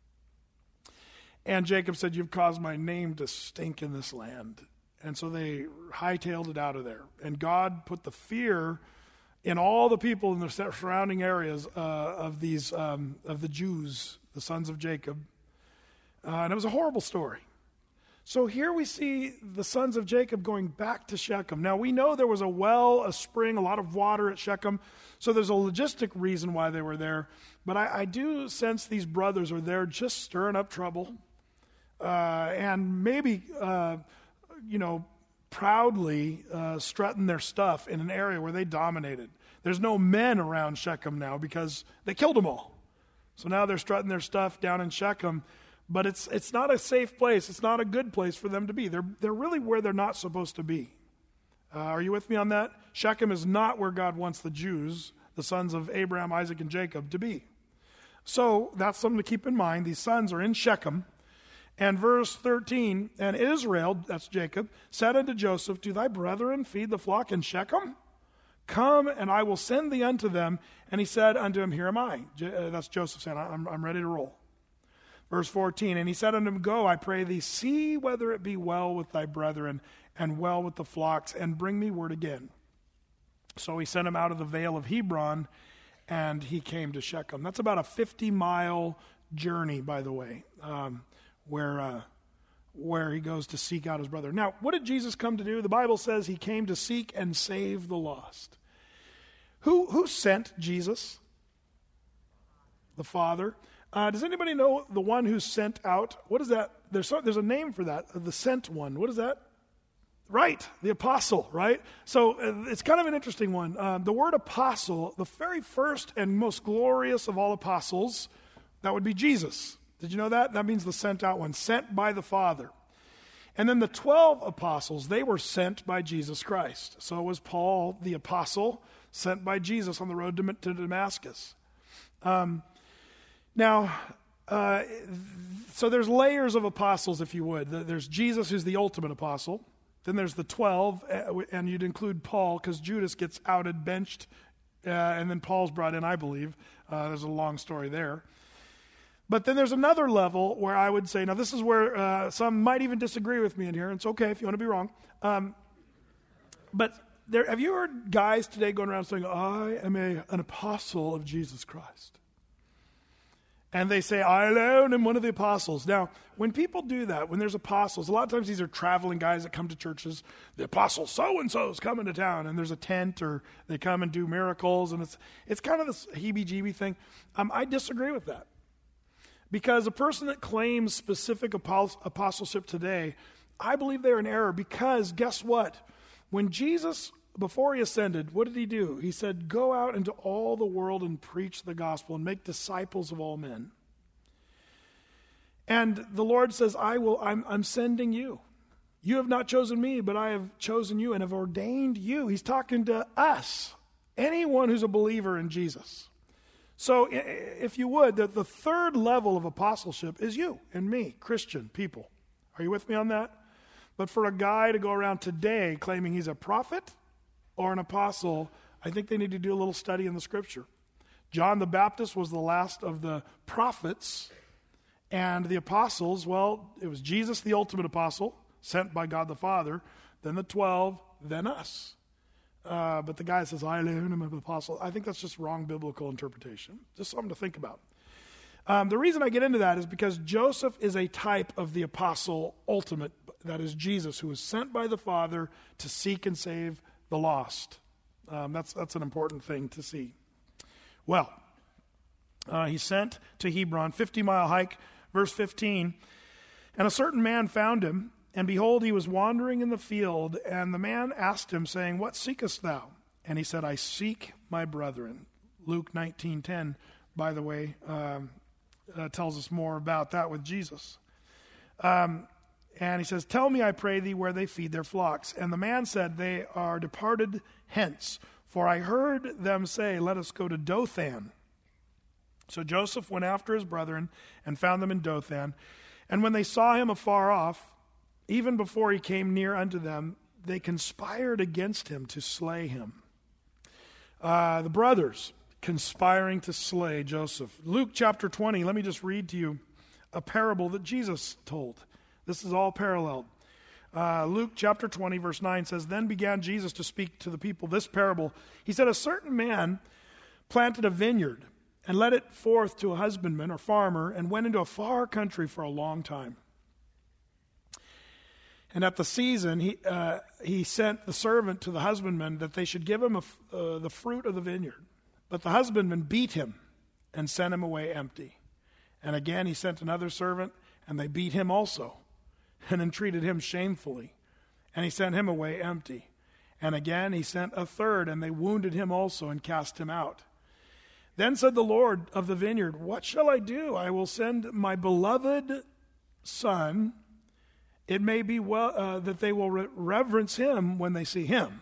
And Jacob said, you've caused my name to stink in this land. And so they hightailed it out of there. And God put the fear in all the people in the surrounding areas uh, of these um, of the Jews, the sons of Jacob. Uh, and it was a horrible story. So here we see the sons of Jacob going back to Shechem. Now we know there was a well, a spring, a lot of water at Shechem. So there's a logistic reason why they were there. But I, I do sense these brothers are there just stirring up trouble. Uh, and maybe, uh, you know, proudly uh, strutting their stuff in an area where they dominated. There's no men around Shechem now because they killed them all. So now they're strutting their stuff down in Shechem. But it's it's not a safe place. It's not a good place for them to be. They're they're really where they're not supposed to be. Uh, are you with me on that? Shechem is not where God wants the Jews, the sons of Abraham, Isaac, and Jacob, to be. So that's something to keep in mind. These sons are in Shechem. And verse thirteen, and Israel, that's Jacob, said unto Joseph, do thy brethren feed the flock in Shechem? Come, and I will send thee unto them. And he said unto him, here am I. J- uh, that's Joseph saying, I'm, I'm ready to roll. Verse fourteen, and he said unto him, go, I pray thee, see whether it be well with thy brethren and well with the flocks, and bring me word again. So he sent him out of the vale of Hebron, and he came to Shechem. That's about a fifty-mile journey, by the way, um, where uh, where he goes to seek out his brother. Now, what did Jesus come to do? The Bible says he came to seek and save the lost. Who, who sent Jesus? The Father. Uh, does anybody know the one who's sent out? What is that? There's, so, there's a name for that, the sent one. What is that? Right, the apostle, right? So uh, it's kind of an interesting one. Um, the word apostle, the very first and most glorious of all apostles, that would be Jesus. Did you know that? That means the sent out one, sent by the Father. And then the twelve apostles, they were sent by Jesus Christ. So was Paul, the apostle, sent by Jesus on the road to, to Damascus. Um Now, uh, so there's layers of apostles, if you would. There's Jesus, who's the ultimate apostle. Then there's the twelve, and you'd include Paul, because Judas gets outed, benched, uh, and then Paul's brought in, I believe. Uh, there's a long story there. But then there's another level where I would say, now this is where uh, some might even disagree with me in here, and it's okay if you want to be wrong. Um, but there, have you heard guys today going around saying, I am a, an apostle of Jesus Christ? And they say, I alone am one of the apostles. Now, when people do that, when there's apostles, a lot of times these are traveling guys that come to churches. The apostle so-and-so is coming to town, and there's a tent, or they come and do miracles, and it's it's kind of this heebie-jeebie thing. Um, I disagree with that. Because a person that claims specific apostleship today, I believe they're in error, because guess what? When Jesus, before he ascended, what did he do? He said, go out into all the world and preach the gospel and make disciples of all men. And the Lord says, I will, I'm, I'm sending you. You have not chosen me, but I have chosen you and have ordained you. He's talking to us, anyone who's a believer in Jesus. So if you would, the, the third level of apostleship is you and me, Christian people. Are you with me on that? But for a guy to go around today claiming he's a prophet or an apostle, I think they need to do a little study in the scripture. John the Baptist was the last of the prophets, and the apostles, well, it was Jesus, the ultimate apostle, sent by God the Father. then the twelve, then us. Uh, but the guy says, I am an apostle. I think that's just wrong biblical interpretation. Just something to think about. Um, the reason I get into that is because Joseph is a type of the apostle ultimate, that is Jesus, who was sent by the Father to seek and save the lost. Um, that's, that's an important thing to see. Well, uh, he's sent to Hebron, fifty-mile hike, verse fifteen. And a certain man found him, and behold, he was wandering in the field, and the man asked him, saying, What seekest thou? And he said, I seek my brethren. Luke nineteen ten, by the way, um, uh, tells us more about that with Jesus. Um, and he says, Tell me, I pray thee, where they feed their flocks. And the man said, They are departed hence, for I heard them say, Let us go to Dothan. So Joseph went after his brethren and found them in Dothan. And when they saw him afar off, even before he came near unto them, they conspired against him to slay him. Uh, the brothers conspiring to slay Joseph. Luke chapter twenty, let me just read to you a parable that Jesus told. This is all paralleled. Uh, Luke chapter twenty, verse nine says, Then began Jesus to speak to the people this parable. He said, A certain man planted a vineyard and led it forth to a husbandman or farmer and went into a far country for a long time. And at the season, he uh, he sent the servant to the husbandman that they should give him a, uh, the fruit of the vineyard. But the husbandman beat him and sent him away empty. And again he sent another servant, and they beat him also and entreated him shamefully. And he sent him away empty. And again he sent a third, and they wounded him also and cast him out. Then said the Lord of the vineyard, What shall I do? I will send my beloved son. It may be well uh, that they will re- reverence him when they see him.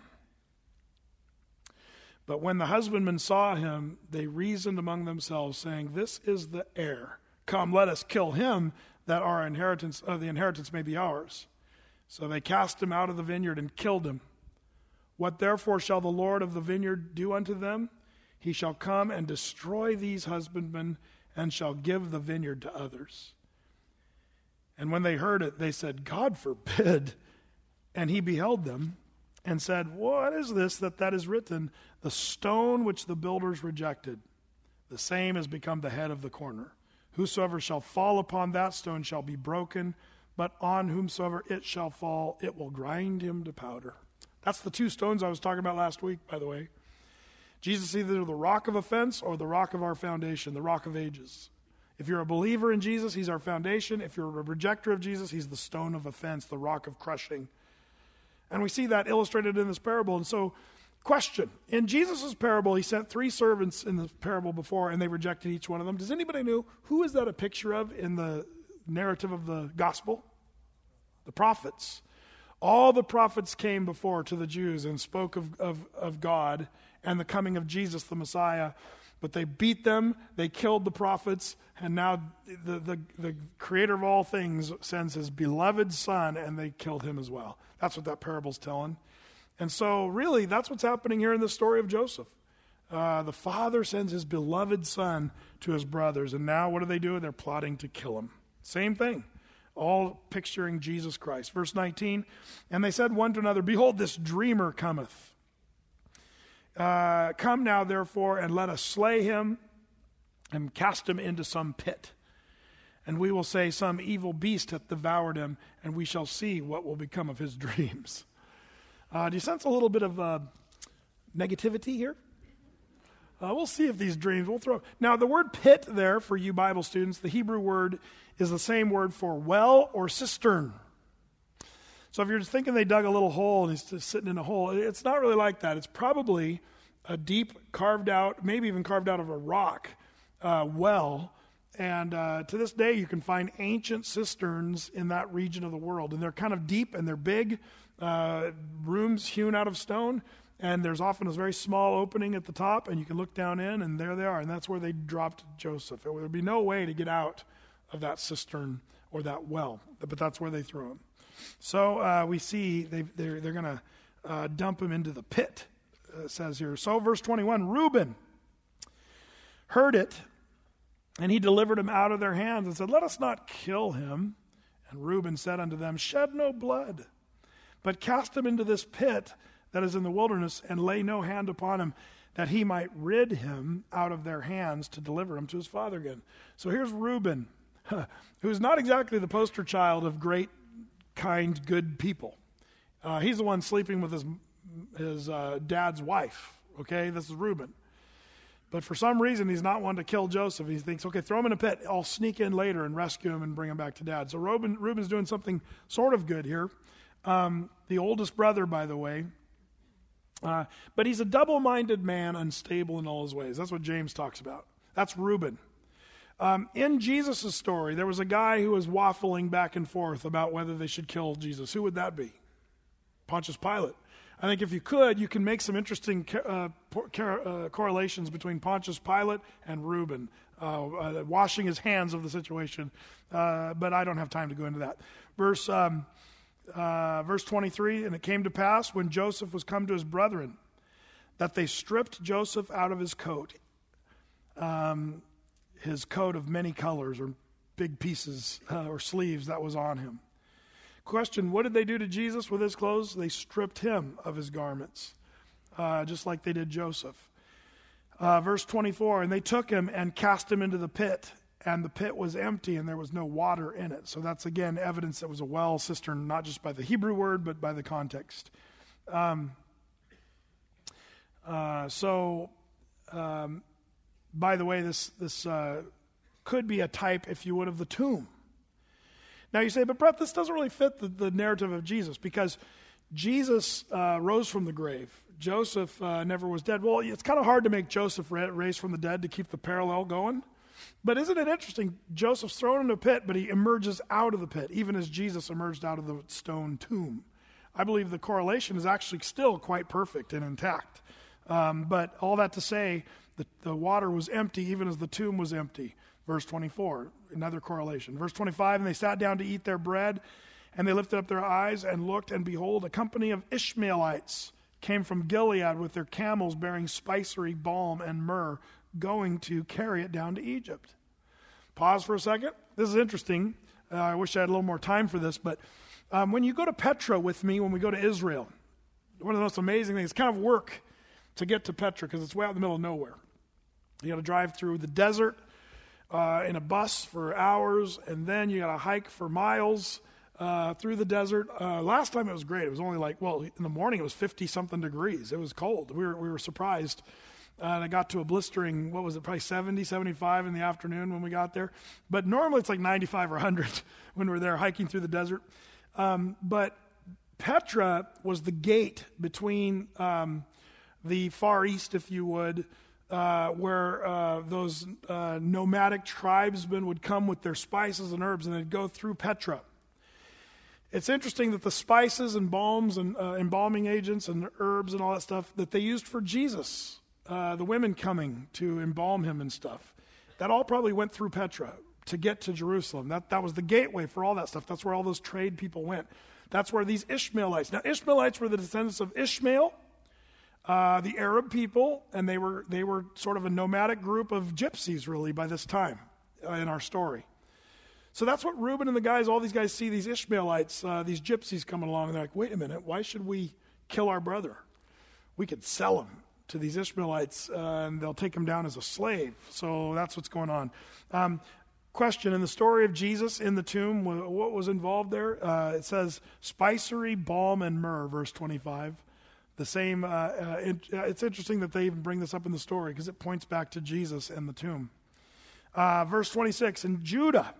But when the husbandmen saw him, they reasoned among themselves, saying, This is the heir. Come, let us kill him, that our inheritance, uh, the inheritance may be ours. So they cast him out of the vineyard and killed him. What therefore shall the Lord of the vineyard do unto them? He shall come and destroy these husbandmen, and shall give the vineyard to others. And when they heard it, they said, God forbid. And he beheld them and said, What is this that that is written? The stone which the builders rejected, the same has become the head of the corner. Whosoever shall fall upon that stone shall be broken, but on whomsoever it shall fall, it will grind him to powder. That's the two stones I was talking about last week, by the way. Jesus is either the rock of offense or the rock of our foundation, the rock of ages. If you're a believer in Jesus, he's our foundation. If you're a rejecter of Jesus, he's the stone of offense, the rock of crushing. And we see that illustrated in this parable. And so, question. In Jesus' parable, he sent three servants in the parable before, and they rejected each one of them. Does anybody know who is that a picture of in the narrative of the gospel? The prophets. All the prophets came before to the Jews and spoke of, of, of God and the coming of Jesus, the Messiah. But they beat them, they killed the prophets, and now the, the, the creator of all things sends his beloved son, and they killed him as well. That's what that parable's telling. And so really, that's what's happening here in the story of Joseph. Uh, the father sends his beloved son to his brothers, and now what do they do? They're plotting to kill him. Same thing, all picturing Jesus Christ. Verse nineteen, and they said one to another, Behold, this dreamer cometh. Uh, come now, therefore, and let us slay him and cast him into some pit. And we will say some evil beast hath devoured him, and we shall see what will become of his dreams. Uh, do you sense a little bit of uh, negativity here? Uh, we'll see if these dreams will throw. Now, the word pit there, for you Bible students, the Hebrew word is the same word for well or cistern. So if you're just thinking they dug a little hole and he's just sitting in a hole, it's not really like that. It's probably a deep carved out, maybe even carved out of a rock uh, well. And uh, to this day, you can find ancient cisterns in that region of the world. And they're kind of deep and they're big, uh, rooms hewn out of stone. And there's often a very small opening at the top, and you can look down in, and there they are. And that's where they dropped Joseph. There would be no way to get out of that cistern or that well, but that's where they threw him. So uh, we see they, they're, they're going to uh, dump him into the pit, uh, it says here. So verse twenty-one, Reuben heard it, and he delivered him out of their hands and said, Let us not kill him. And Reuben said unto them, Shed no blood, but cast him into this pit that is in the wilderness, and lay no hand upon him, that he might rid him out of their hands to deliver him to his father again. So here's Reuben, who's not exactly the poster child of great, kind, good people. Uh, he's the one sleeping with his his uh, dad's wife. Okay, this is Reuben. But for some reason, he's not one to kill Joseph. He thinks, okay, throw him in a pit. I'll sneak in later and rescue him and bring him back to dad. So Reuben, Reuben's doing something sort of good here. Um, the oldest brother, by the way. Uh, but he's a double-minded man, unstable in all his ways. That's what James talks about. That's Reuben. Um, in Jesus' story, there was a guy who was waffling back and forth about whether they should kill Jesus. Who would that be? Pontius Pilate. I think if you could, you can make some interesting uh, uh, correlations between Pontius Pilate and Reuben, uh, uh, washing his hands of the situation. Uh, but I don't have time to go into that. Verse um, uh, verse twenty-three, and it came to pass when Joseph was come to his brethren, that they stripped Joseph out of his coat, um, his coat of many colors or big pieces uh, or sleeves that was on him. Question, what did they do to Jesus with his clothes? They stripped him of his garments, uh, just like they did Joseph. Uh, verse twenty-four, and they took him and cast him into the pit, and the pit was empty, and there was no water in it. So that's, again, evidence that it was a well cistern, not just by the Hebrew word, but by the context. Um, uh, so, um, by the way, this, this uh, could be a type, if you would, of the tomb. Now you say, but Brett, this doesn't really fit the, the narrative of Jesus, because Jesus uh, rose from the grave. Joseph uh, never was dead. Well, it's kind of hard to make Joseph ra- raise from the dead to keep the parallel going. But isn't it interesting? Joseph's thrown in a pit, but he emerges out of the pit, even as Jesus emerged out of the stone tomb. I believe the correlation is actually still quite perfect and intact. Um, but all that to say, the, the water was empty even as the tomb was empty. Verse twenty-four, another correlation. Verse twenty-five, and they sat down to eat their bread, and they lifted up their eyes and looked, and behold, a company of Ishmaelites came from Gilead with their camels bearing spicery, balm, and myrrh, going to carry it down to Egypt. Pause for a second. This is interesting. Uh, I wish I had a little more time for this, but um, when you go to Petra with me, when we go to Israel, one of the most amazing things, it's kind of work to get to Petra because it's way out in the middle of nowhere. You got to drive through the desert, Uh, in a bus for hours, and then you got to hike for miles uh, through the desert. Uh, last time it was great. It was only like, well, in the morning it was fifty-something degrees. It was cold. We were we were surprised. Uh, and I got to a blistering, what was it, probably seventy, seventy-five in the afternoon when we got there. But normally it's like ninety-five or one hundred when we're there hiking through the desert. Um, but Petra was the gate between um, the Far East, if you would, Uh, where uh, those uh, nomadic tribesmen would come with their spices and herbs, and they'd go through Petra. It's interesting that the spices and balms and uh, embalming agents and herbs and all that stuff that they used for Jesus, uh, the women coming to embalm him and stuff, that all probably went through Petra to get to Jerusalem. That, that was the gateway for all that stuff. That's where all those trade people went. That's where these Ishmaelites. Now, Ishmaelites were the descendants of Ishmael, Uh, the Arab people, and they were they were sort of a nomadic group of gypsies, really, by this time uh, in our story. So that's what Reuben and the guys, all these guys see these Ishmaelites, uh, these gypsies coming along, and they're like, wait a minute, why should we kill our brother? We could sell him to these Ishmaelites, uh, and they'll take him down as a slave. So that's what's going on. Um, question, in the story of Jesus in the tomb, what was involved there? Uh, it says spicery, balm, and myrrh, verse twenty-five. The same, uh, uh, it, uh, it's interesting that they even bring this up in the story because it points back to Jesus and the tomb. Uh, verse twenty-six, and Judah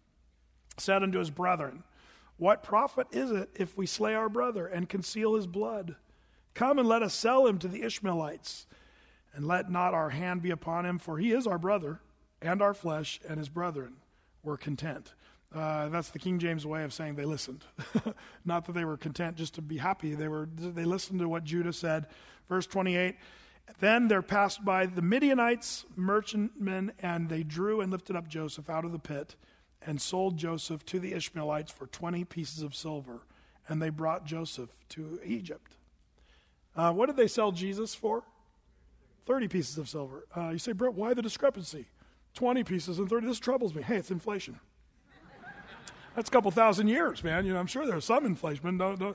said unto his brethren, what profit is it if we slay our brother and conceal his blood? Come and let us sell him to the Ishmaelites, and let not our hand be upon him, for he is our brother, and our flesh, and his brethren were content. Uh, that's the King James way of saying they listened. Not that they were content just to be happy. They were. They listened to what Judah said. Verse twenty-eight, then there passed by the Midianites, merchantmen, and they drew and lifted up Joseph out of the pit and sold Joseph to the Ishmaelites for twenty pieces of silver. And they brought Joseph to Egypt. Uh, what did they sell Jesus for? thirty pieces of silver. Uh, you say, Brett, why the discrepancy? twenty pieces and thirty. This troubles me. Hey, it's inflation. That's a couple thousand years, man. You know, I'm sure there's some inflation. But, no, no.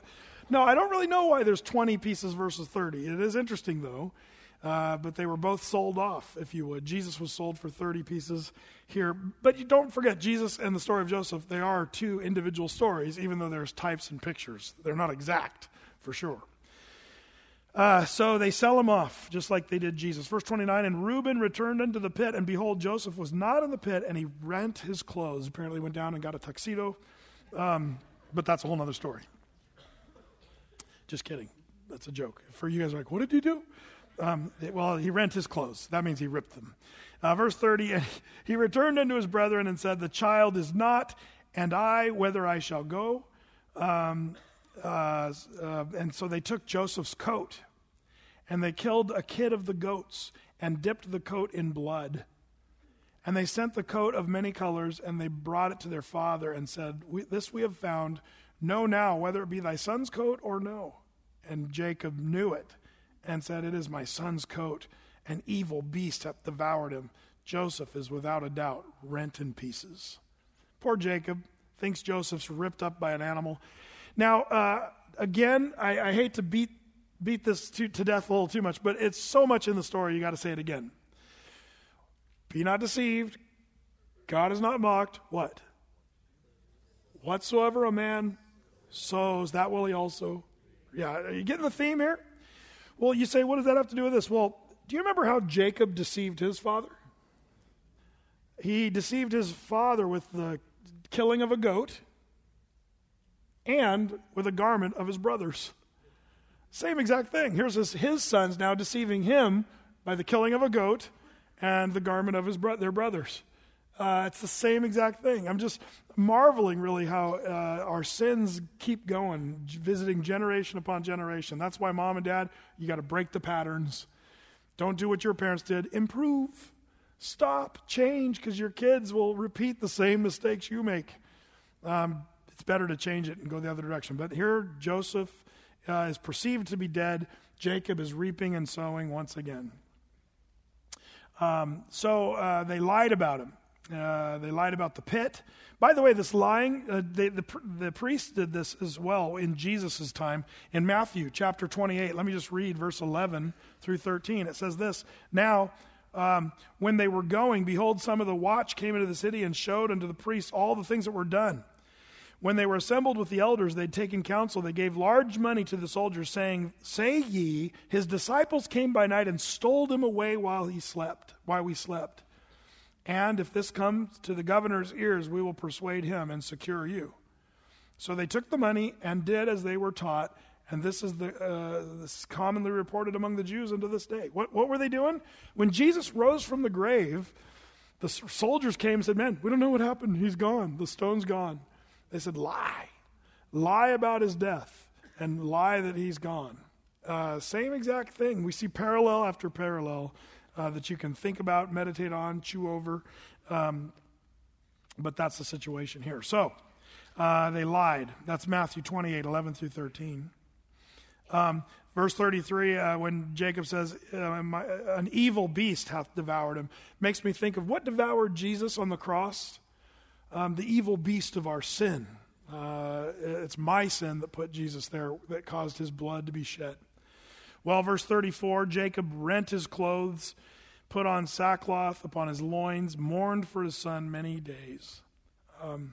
No, I don't really know why there's twenty pieces versus thirty. It is interesting, though. Uh, but they were both sold off, if you would. Jesus was sold for thirty pieces here. But you don't forget, Jesus and the story of Joseph, they are two individual stories, even though there's types and pictures. They're not exact, for sure. Uh, so they sell him off, just like they did Jesus. Verse twenty-nine, and Reuben returned into the pit, and behold, Joseph was not in the pit, and he rent his clothes. Apparently went down and got a tuxedo. Um, but that's a whole other story. Just kidding. That's a joke. For you guys are like, what did he do? Um, well, he rent his clothes. That means he ripped them. Uh, verse thirty, and he returned unto his brethren and said, the child is not, and I, whether I shall go. Um, uh, uh, and so they took Joseph's coat, and they killed a kid of the goats, and dipped the coat in blood. And they sent the coat of many colors, and they brought it to their father, and said, we, this we have found. Know now whether it be thy son's coat or no. And Jacob knew it, and said, it is my son's coat. An evil beast hath devoured him. Joseph is without a doubt rent in pieces. Poor Jacob thinks Joseph's ripped up by an animal. Now, uh, again, I, I hate to beat beat this to, to death a little too much, but it's so much in the story, you got to say it again. Be not deceived. God is not mocked. What? Whatsoever a man sows, that will he also. Yeah, are you getting the theme here? Well, you say, what does that have to do with this? Well, do you remember how Jacob deceived his father? He deceived his father with the killing of a goat and with a garment of his brothers. Same exact thing. Here's his, his sons now deceiving him by the killing of a goat and the garment of his bro- their brothers. Uh, it's the same exact thing. I'm just marveling really how uh, our sins keep going, visiting generation upon generation. That's why mom and dad, you got to break the patterns. Don't do what your parents did. Improve. Stop. Change, because your kids will repeat the same mistakes you make. Um, it's better to change it and go the other direction. But here, Joseph uh, is perceived to be dead. Jacob is reaping and sowing once again. Um, so uh, they lied about him. Uh, they lied about the pit. By the way, this lying, uh, they, the, the priests did this as well in Jesus' time. In Matthew chapter twenty-eight, let me just read verse eleven through thirteen. It says this, now, um, when they were going, behold, some of the watch came into the city and showed unto the priests all the things that were done. When they were assembled with the elders, they'd taken counsel. They gave large money to the soldiers, saying, say ye, his disciples came by night and stole him away while he slept, while we slept. And if this comes to the governor's ears, we will persuade him and secure you. So they took the money and did as they were taught. And this is the uh, this is commonly reported among the Jews unto this day. What, what were they doing? When Jesus rose from the grave, the soldiers came and said, man, we don't know what happened. He's gone. The stone's gone. They said, lie. Lie about his death and lie that he's gone. Uh, same exact thing. We see parallel after parallel Uh, that you can think about, meditate on, chew over. Um, but that's the situation here. So, uh, they lied. That's Matthew twenty-eight, eleven through thirteen. Um, verse thirty-three, uh, when Jacob says, uh, my, an evil beast hath devoured him, makes me think of what devoured Jesus on the cross? Um, the evil beast of our sin. Uh, it's my sin that put Jesus there, that caused his blood to be shed. Well, verse thirty-four, Jacob rent his clothes, put on sackcloth upon his loins, mourned for his son many days. Um,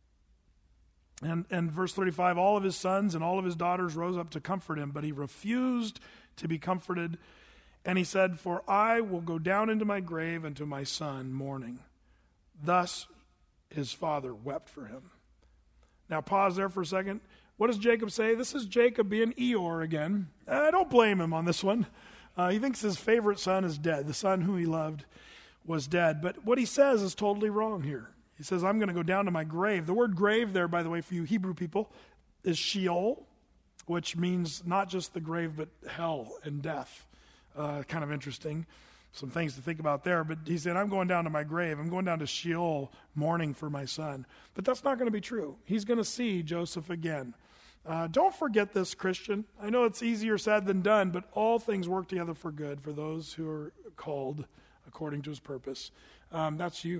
and, and verse thirty-five, all of his sons and all of his daughters rose up to comfort him, but he refused to be comforted. And he said, for I will go down into my grave and to my son mourning. Thus his father wept for him. Now pause there for a second. What does Jacob say? This is Jacob being Eeyore again. I don't blame him on this one. Uh, he thinks his favorite son is dead. The son who he loved was dead. But what he says is totally wrong here. He says, I'm going to go down to my grave. The word grave there, by the way, for you Hebrew people, is Sheol, which means not just the grave, but hell and death. Uh, kind of interesting. Some things to think about there. But he said, I'm going down to my grave. I'm going down to Sheol, mourning for my son. But that's not going to be true. He's going to see Joseph again. Uh, don't forget this, Christian. I know it's easier said than done, but all things work together for good for those who are called according to his purpose. Um, that's you.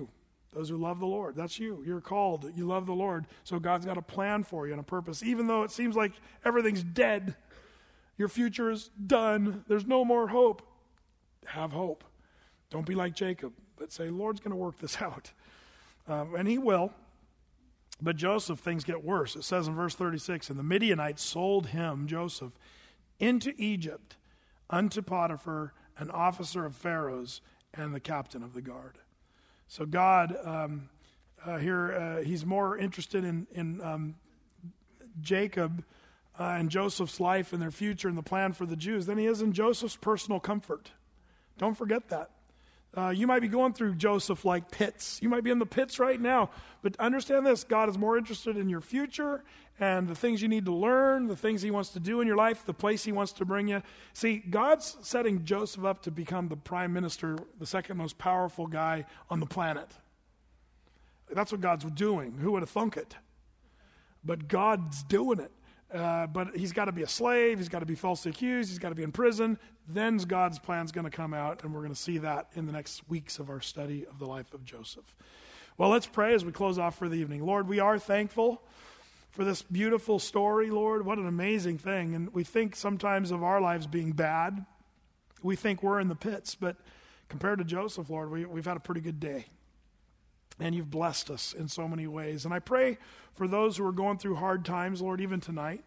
Those who love the Lord. That's you. You're called. You love the Lord. So God's got a plan for you and a purpose. Even though it seems like everything's dead, your future is done, there's no more hope, have hope. Don't be like Jacob, but say, Lord's going to work this out. Um, and he will. But Joseph, things get worse. It says in verse thirty-six, and the Midianites sold him, Joseph, into Egypt unto Potiphar, an officer of Pharaoh's and the captain of the guard. So God, um, uh, here, uh, he's more interested in, in um, Jacob uh, and Joseph's life and their future and the plan for the Jews than he is in Joseph's personal comfort. Don't forget that. Uh, you might be going through Joseph-like pits. You might be in the pits right now. But understand this, God is more interested in your future and the things you need to learn, the things he wants to do in your life, the place he wants to bring you. See, God's setting Joseph up to become the prime minister, the second most powerful guy on the planet. That's what God's doing. Who would have thunk it? But God's doing it. Uh, but he's got to be a slave. He's got to be falsely accused. He's got to be in prison. Then God's plan's going to come out, and we're going to see that in the next weeks of our study of the life of Joseph. Well, let's pray as we close off for the evening. Lord, we are thankful for this beautiful story, Lord. What an amazing thing. And we think sometimes of our lives being bad. We think we're in the pits, but compared to Joseph, Lord, we, we've had a pretty good day. And you've blessed us in so many ways. And I pray for those who are going through hard times, Lord, even tonight.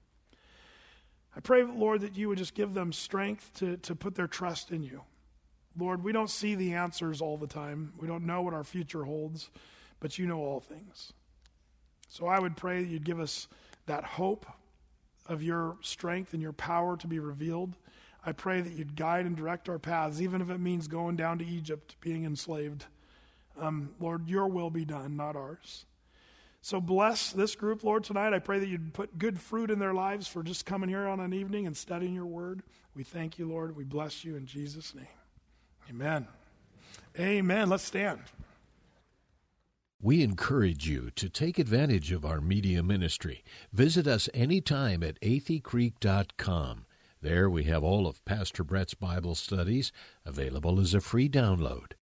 I pray, Lord, that you would just give them strength to, to put their trust in you. Lord, we don't see the answers all the time. We don't know what our future holds, but you know all things. So I would pray that you'd give us that hope of your strength and your power to be revealed. I pray that you'd guide and direct our paths, even if it means going down to Egypt, being enslaved. Um, Lord, your will be done, not ours. So bless this group, Lord, tonight. I pray that you'd put good fruit in their lives for just coming here on an evening and studying your word. We thank you, Lord. We bless you in Jesus' name. Amen. Amen. Let's stand. We encourage you to take advantage of our media ministry. Visit us anytime at athey creek dot com. There we have all of Pastor Brett's Bible studies available as a free download.